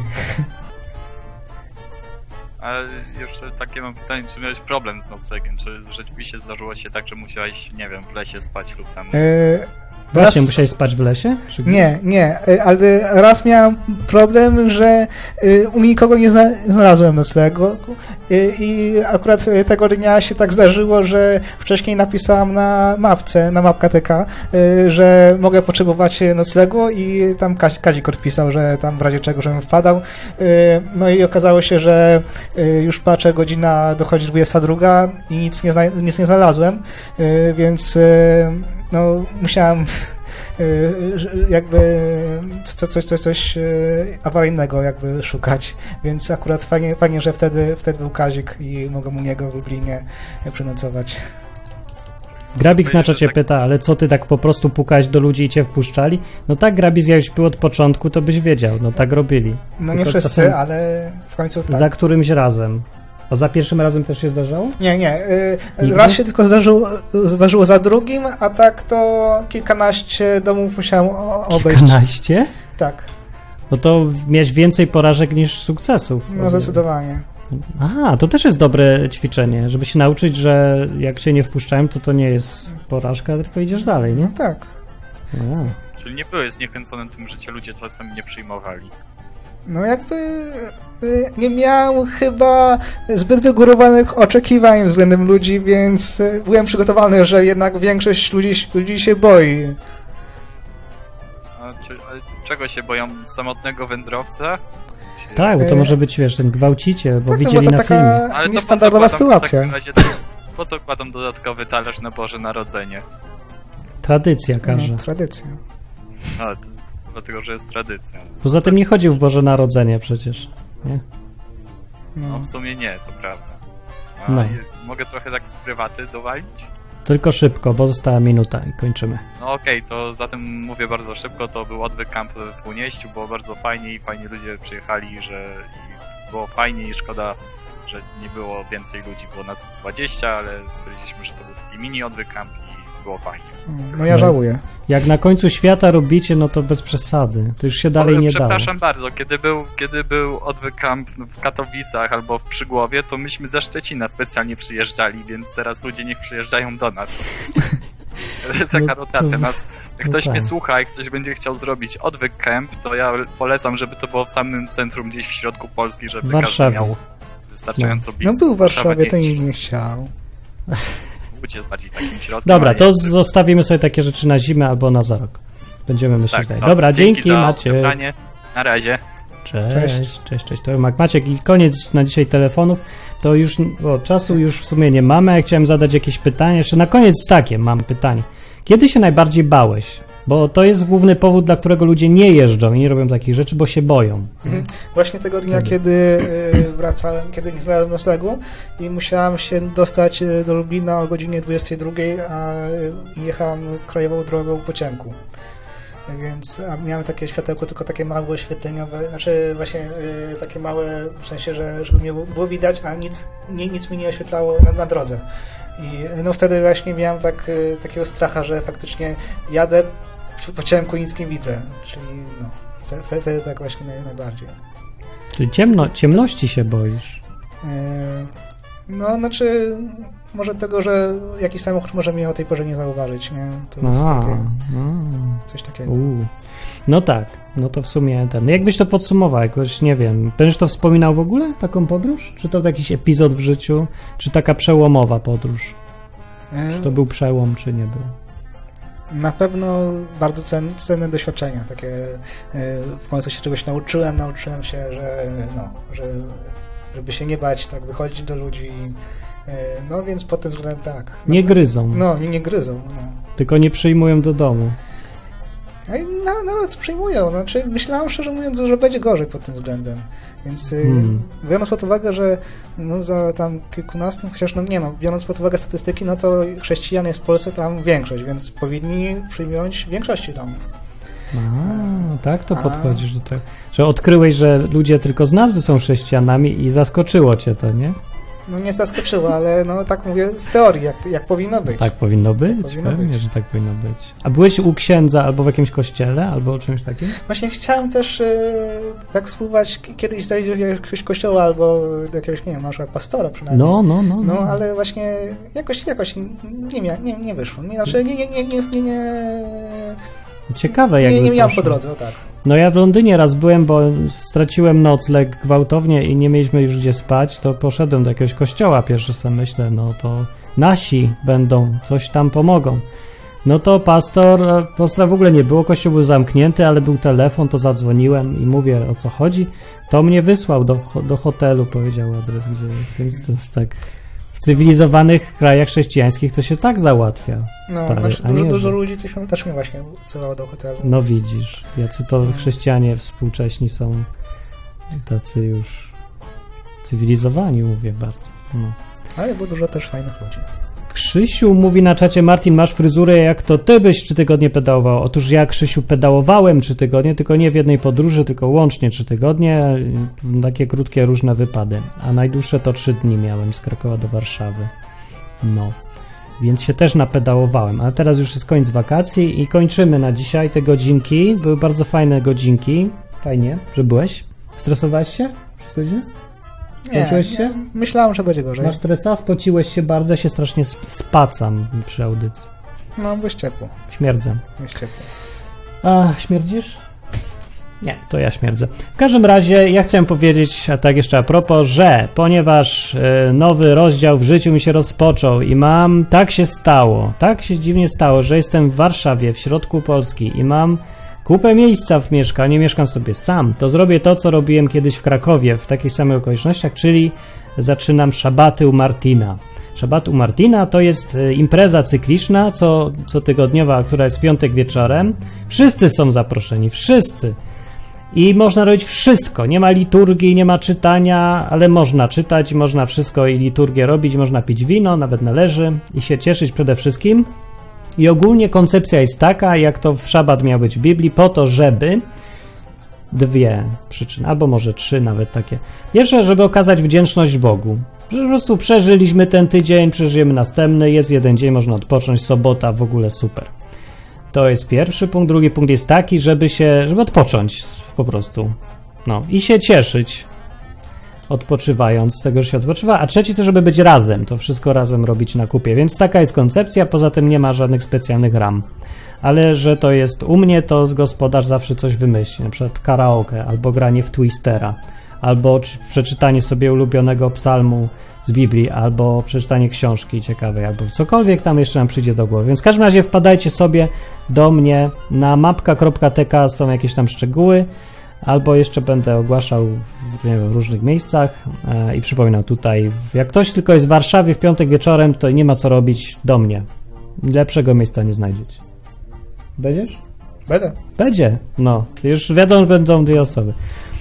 Ale jeszcze takie mam pytanie, czy miałeś problem z noclegiem? Czy rzeczywiście zdarzyło się tak, że musiałeś, nie wiem, w lesie spać lub tam... Właśnie, musiałeś spać w lesie? Nie, ale raz miałem problem, że u nikogo nie znalazłem noclegu i akurat tego dnia się tak zdarzyło, że wcześniej napisałem na mapce, na mapka.tk, że mogę potrzebować noclegu i tam Kazik odpisał, że tam w razie czego, żebym wpadał. No i okazało się, że już patrzę, godzina dochodzi 22 i nic nie znalazłem, więc no musiałem jakby coś awaryjnego jakby szukać, więc akurat fajnie, że wtedy był Kazik i mogłem u niego w Lublinie przenocować. Grabik na czacie pyta, ale co ty tak po prostu pukałeś do ludzi i cię wpuszczali? No tak, Grabik, jakbyś był od początku, to byś wiedział, no tak robili. No nie wszyscy, ale w końcu tak. Za którymś razem. A za pierwszym razem też się zdarzało? Nie. Raz się tylko zdarzyło za drugim, a tak to kilkanaście domów musiałem obejść. Kilkanaście? Tak. No to miałeś więcej porażek niż sukcesów. No zdecydowanie. Aha, to też jest dobre ćwiczenie, żeby się nauczyć, że jak się nie wpuszczałem, to nie jest porażka, tylko idziesz dalej, nie? Tak. Czyli nie byłeś zniechęcony tym, że cię ludzie czasem nie przyjmowali. No jakby nie miałem chyba zbyt wygórowanych oczekiwań względem ludzi, więc byłem przygotowany, że jednak większość ludzi się boi. A czego się boją? Samotnego wędrowca? Tak, bo to może być, wiesz, ten gwałciciel, bo tak, widzieli no bo to na filmie. Ale to niestandardowa sytuacja. Po co kładą dodatkowy talerz na Boże Narodzenie? Tradycja każe. No, tradycja. Dlatego, że jest tradycja. Poza tym nie chodził w Boże Narodzenie przecież, nie? No w sumie nie, to prawda. Mogę trochę tak z prywaty dowalić? Tylko szybko, bo została minuta i kończymy. No okej, to zatem mówię bardzo szybko, to był odwyk camp w Półnieściu, było bardzo fajnie i fajnie ludzie przyjechali, i było fajnie i szkoda, że nie było więcej ludzi, było nas 20, ale stwierdziliśmy, że to był taki mini odwyk camp i było fajnie. No ja żałuję. Jak na końcu świata robicie, no to bez przesady. To już się dalej nie dało. Przepraszam bardzo, kiedy był odwyk camp w Katowicach albo w Przygłowie, to myśmy ze Szczecina specjalnie przyjeżdżali, więc teraz ludzie niech przyjeżdżają do nas. Taka rotacja. Jak ktoś mnie słucha i ktoś będzie chciał zrobić odwyk camp, to ja polecam, żeby to było w samym centrum, gdzieś w środku Polski, żeby każdy miał wystarczająco blisko. No był w Warszawie, to nikt nie chciał. Łódź jest bardziej takim środkiem. Dobra, to zostawimy sobie takie rzeczy na zimę albo na za rok. Będziemy myśleć dalej. Dobra, dzięki Maciek. Na razie. Cześć. To Maciek i koniec na dzisiaj telefonów. To już, czasu już w sumie nie mamy. Ja chciałem zadać jakieś pytanie. Jeszcze na koniec takie mam pytanie. Kiedy się najbardziej bałeś? Bo to jest główny powód, dla którego ludzie nie jeżdżą i nie robią takich rzeczy, bo się boją. Właśnie tego dnia, kiedy wracałem, kiedy nie znalazłem noclegu i musiałem się dostać do Lublina o godzinie 22, a jechałem krajową drogą po ciemku. Więc miałem takie światełko, tylko takie małe oświetleniowe, znaczy właśnie takie małe, w sensie, żeby mnie było widać, a nic mi nie oświetlało na drodze. I no wtedy właśnie miałem takiego stracha, że faktycznie jadę po ciele kunickim widzę, czyli no, wtedy tak właśnie najbardziej. Czyli ciemności się boisz? No, znaczy może tego, że jakiś samochód może mnie o tej porze nie zauważyć, nie? To jest coś takiego. No tak, no to w sumie jakbyś to podsumował jakoś, nie wiem, będziesz to wspominał w ogóle, taką podróż? Czy to jakiś epizod w życiu? Czy taka przełomowa podróż? Czy to był przełom, czy nie był? Na pewno bardzo cenne doświadczenia, takie w końcu się czegoś nauczyłem się, że żeby się nie bać, tak, wychodzić do ludzi, no więc pod tym względem tak. No, nie gryzą. No, nie gryzą. No. Tylko nie przyjmują do domu. Nawet przyjmują, znaczy myślałem szczerze mówiąc, że będzie gorzej pod tym względem, więc biorąc pod uwagę, że no, za tam kilkunastu, chociaż biorąc pod uwagę statystyki, no to chrześcijan jest w Polsce tam większość, więc powinni przyjąć większości domów. Tak to podchodzisz do tego, że odkryłeś, że ludzie tylko z nazwy są chrześcijanami i zaskoczyło cię to, nie? No nie zaskoczyło, ale no tak mówię w teorii, jak powinno być. Tak powinno być? Pewnie, że tak powinno być. A byłeś u księdza albo w jakimś kościele, albo czymś takim? Właśnie chciałem też tak spróbować kiedyś zajść do jakiegoś kościoła albo do jakiegoś, nie wiem, naszego pastora przynajmniej. No, ale właśnie jakoś nie wyszło. Ciekawe, jak nie miałem po drodze, tak. No ja w Londynie raz byłem, bo straciłem nocleg gwałtownie i nie mieliśmy już gdzie spać, to poszedłem do jakiegoś kościoła, pierwszy sobie myślę, no to nasi będą, coś tam pomogą. No to pastora w ogóle nie było, kościół był zamknięty, ale był telefon, to zadzwoniłem i mówię, o co chodzi. To mnie wysłał do hotelu, powiedział adres, gdzie jest, więc to jest tak... W cywilizowanych krajach chrześcijańskich to się tak załatwia. No, znaczy dużo ludzi też mnie właśnie odsyłało do hotelu. No widzisz, jacy to chrześcijanie współcześni są tacy już cywilizowani, mówię bardzo. No. Ale było dużo też fajnych ludzi. Krzysiu mówi na czacie, Martin, masz fryzurę, jak to ty byś 3 tygodnie pedałował? Otóż ja, Krzysiu, pedałowałem 3 tygodnie, tylko nie w jednej podróży, tylko łącznie 3 tygodnie, takie krótkie różne wypady, a najdłuższe to 3 dni miałem z Krakowa do Warszawy. No, więc się też napedałowałem, ale teraz już jest koniec wakacji i kończymy na dzisiaj te godzinki, były bardzo fajne godzinki, fajnie, że byłeś. Stresowałeś się? Wszystko źle? Nie, myślałem, że będzie gorzej. Masz stresa? Spociłeś się bardzo, ja się strasznie spacam przy audycji. No, byś ciepło. Śmierdzę. Byś ciepło. A, śmierdzisz? Nie, to ja śmierdzę. W każdym razie ja chciałem powiedzieć, a tak jeszcze a propos, że ponieważ nowy rozdział w życiu mi się rozpoczął i tak się dziwnie stało, że jestem w Warszawie, w środku Polski i mam kupę miejsca w mieszkaniu, mieszkam sobie sam, to zrobię to, co robiłem kiedyś w Krakowie w takich samych okolicznościach, czyli zaczynam szabaty u Martina. Szabat u Martina to jest impreza cykliczna, cotygodniowa, która jest w piątek wieczorem. Wszyscy są zaproszeni, wszyscy. I można robić wszystko. Nie ma liturgii, nie ma czytania, ale można czytać, można wszystko i liturgię robić, można pić wino, nawet należy i się cieszyć przede wszystkim. I ogólnie koncepcja jest taka, jak to w szabat miał być w Biblii, po to, żeby 2 przyczyny, albo może 3 nawet takie. Pierwsze, żeby okazać wdzięczność Bogu. Że po prostu przeżyliśmy ten tydzień, przeżyjemy następny, jest jeden dzień, można odpocząć, sobota, w ogóle super. To jest pierwszy punkt. Drugi punkt jest taki, żeby odpocząć po prostu. No i się cieszyć odpoczywając z tego, że się odpoczywa, a trzeci to, żeby być razem, to wszystko razem robić na kupie, więc taka jest koncepcja, poza tym nie ma żadnych specjalnych ram, ale że to jest u mnie, to gospodarz zawsze coś wymyśli, na przykład karaoke, albo granie w Twistera, albo przeczytanie sobie ulubionego psalmu z Biblii, albo przeczytanie książki ciekawej, albo cokolwiek tam jeszcze nam przyjdzie do głowy, więc w każdym razie wpadajcie sobie do mnie na mapka.tk, są jakieś tam szczegóły, albo jeszcze będę ogłaszał w różnych miejscach i przypominam tutaj, jak ktoś tylko jest w Warszawie w piątek wieczorem, to nie ma co robić, do mnie. Lepszego miejsca nie znajdziecie. Będziesz? Będę. Będzie, no. Już wiadomo, będą 2 osoby.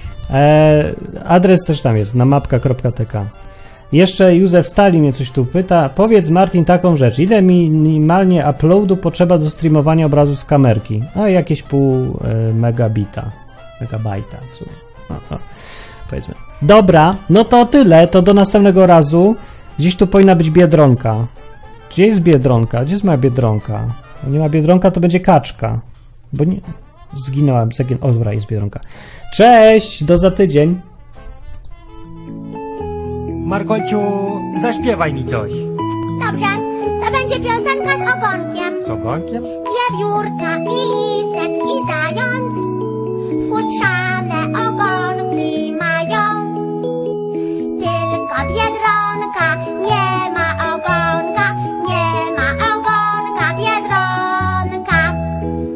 Adres też tam jest, na mapka.tk. Jeszcze Józef Stali mnie coś tu pyta. Powiedz, Martin, taką rzecz. Ile minimalnie uploadu potrzeba do streamowania obrazu z kamerki? A jakieś pół megabajta, powiedzmy. Dobra, no to tyle, to do następnego razu. Gdzieś tu powinna być Biedronka. Gdzie jest Biedronka? Gdzie jest moja Biedronka? Nie ma Biedronka, to będzie kaczka. Bo nie... Zginąłem. O, dobra, jest Biedronka. Cześć! Do za tydzień. Markolciu, zaśpiewaj mi coś. Dobrze, to będzie piosenka z ogonkiem. Z ogonkiem? Wiewiórka i lisek i zając, futrzane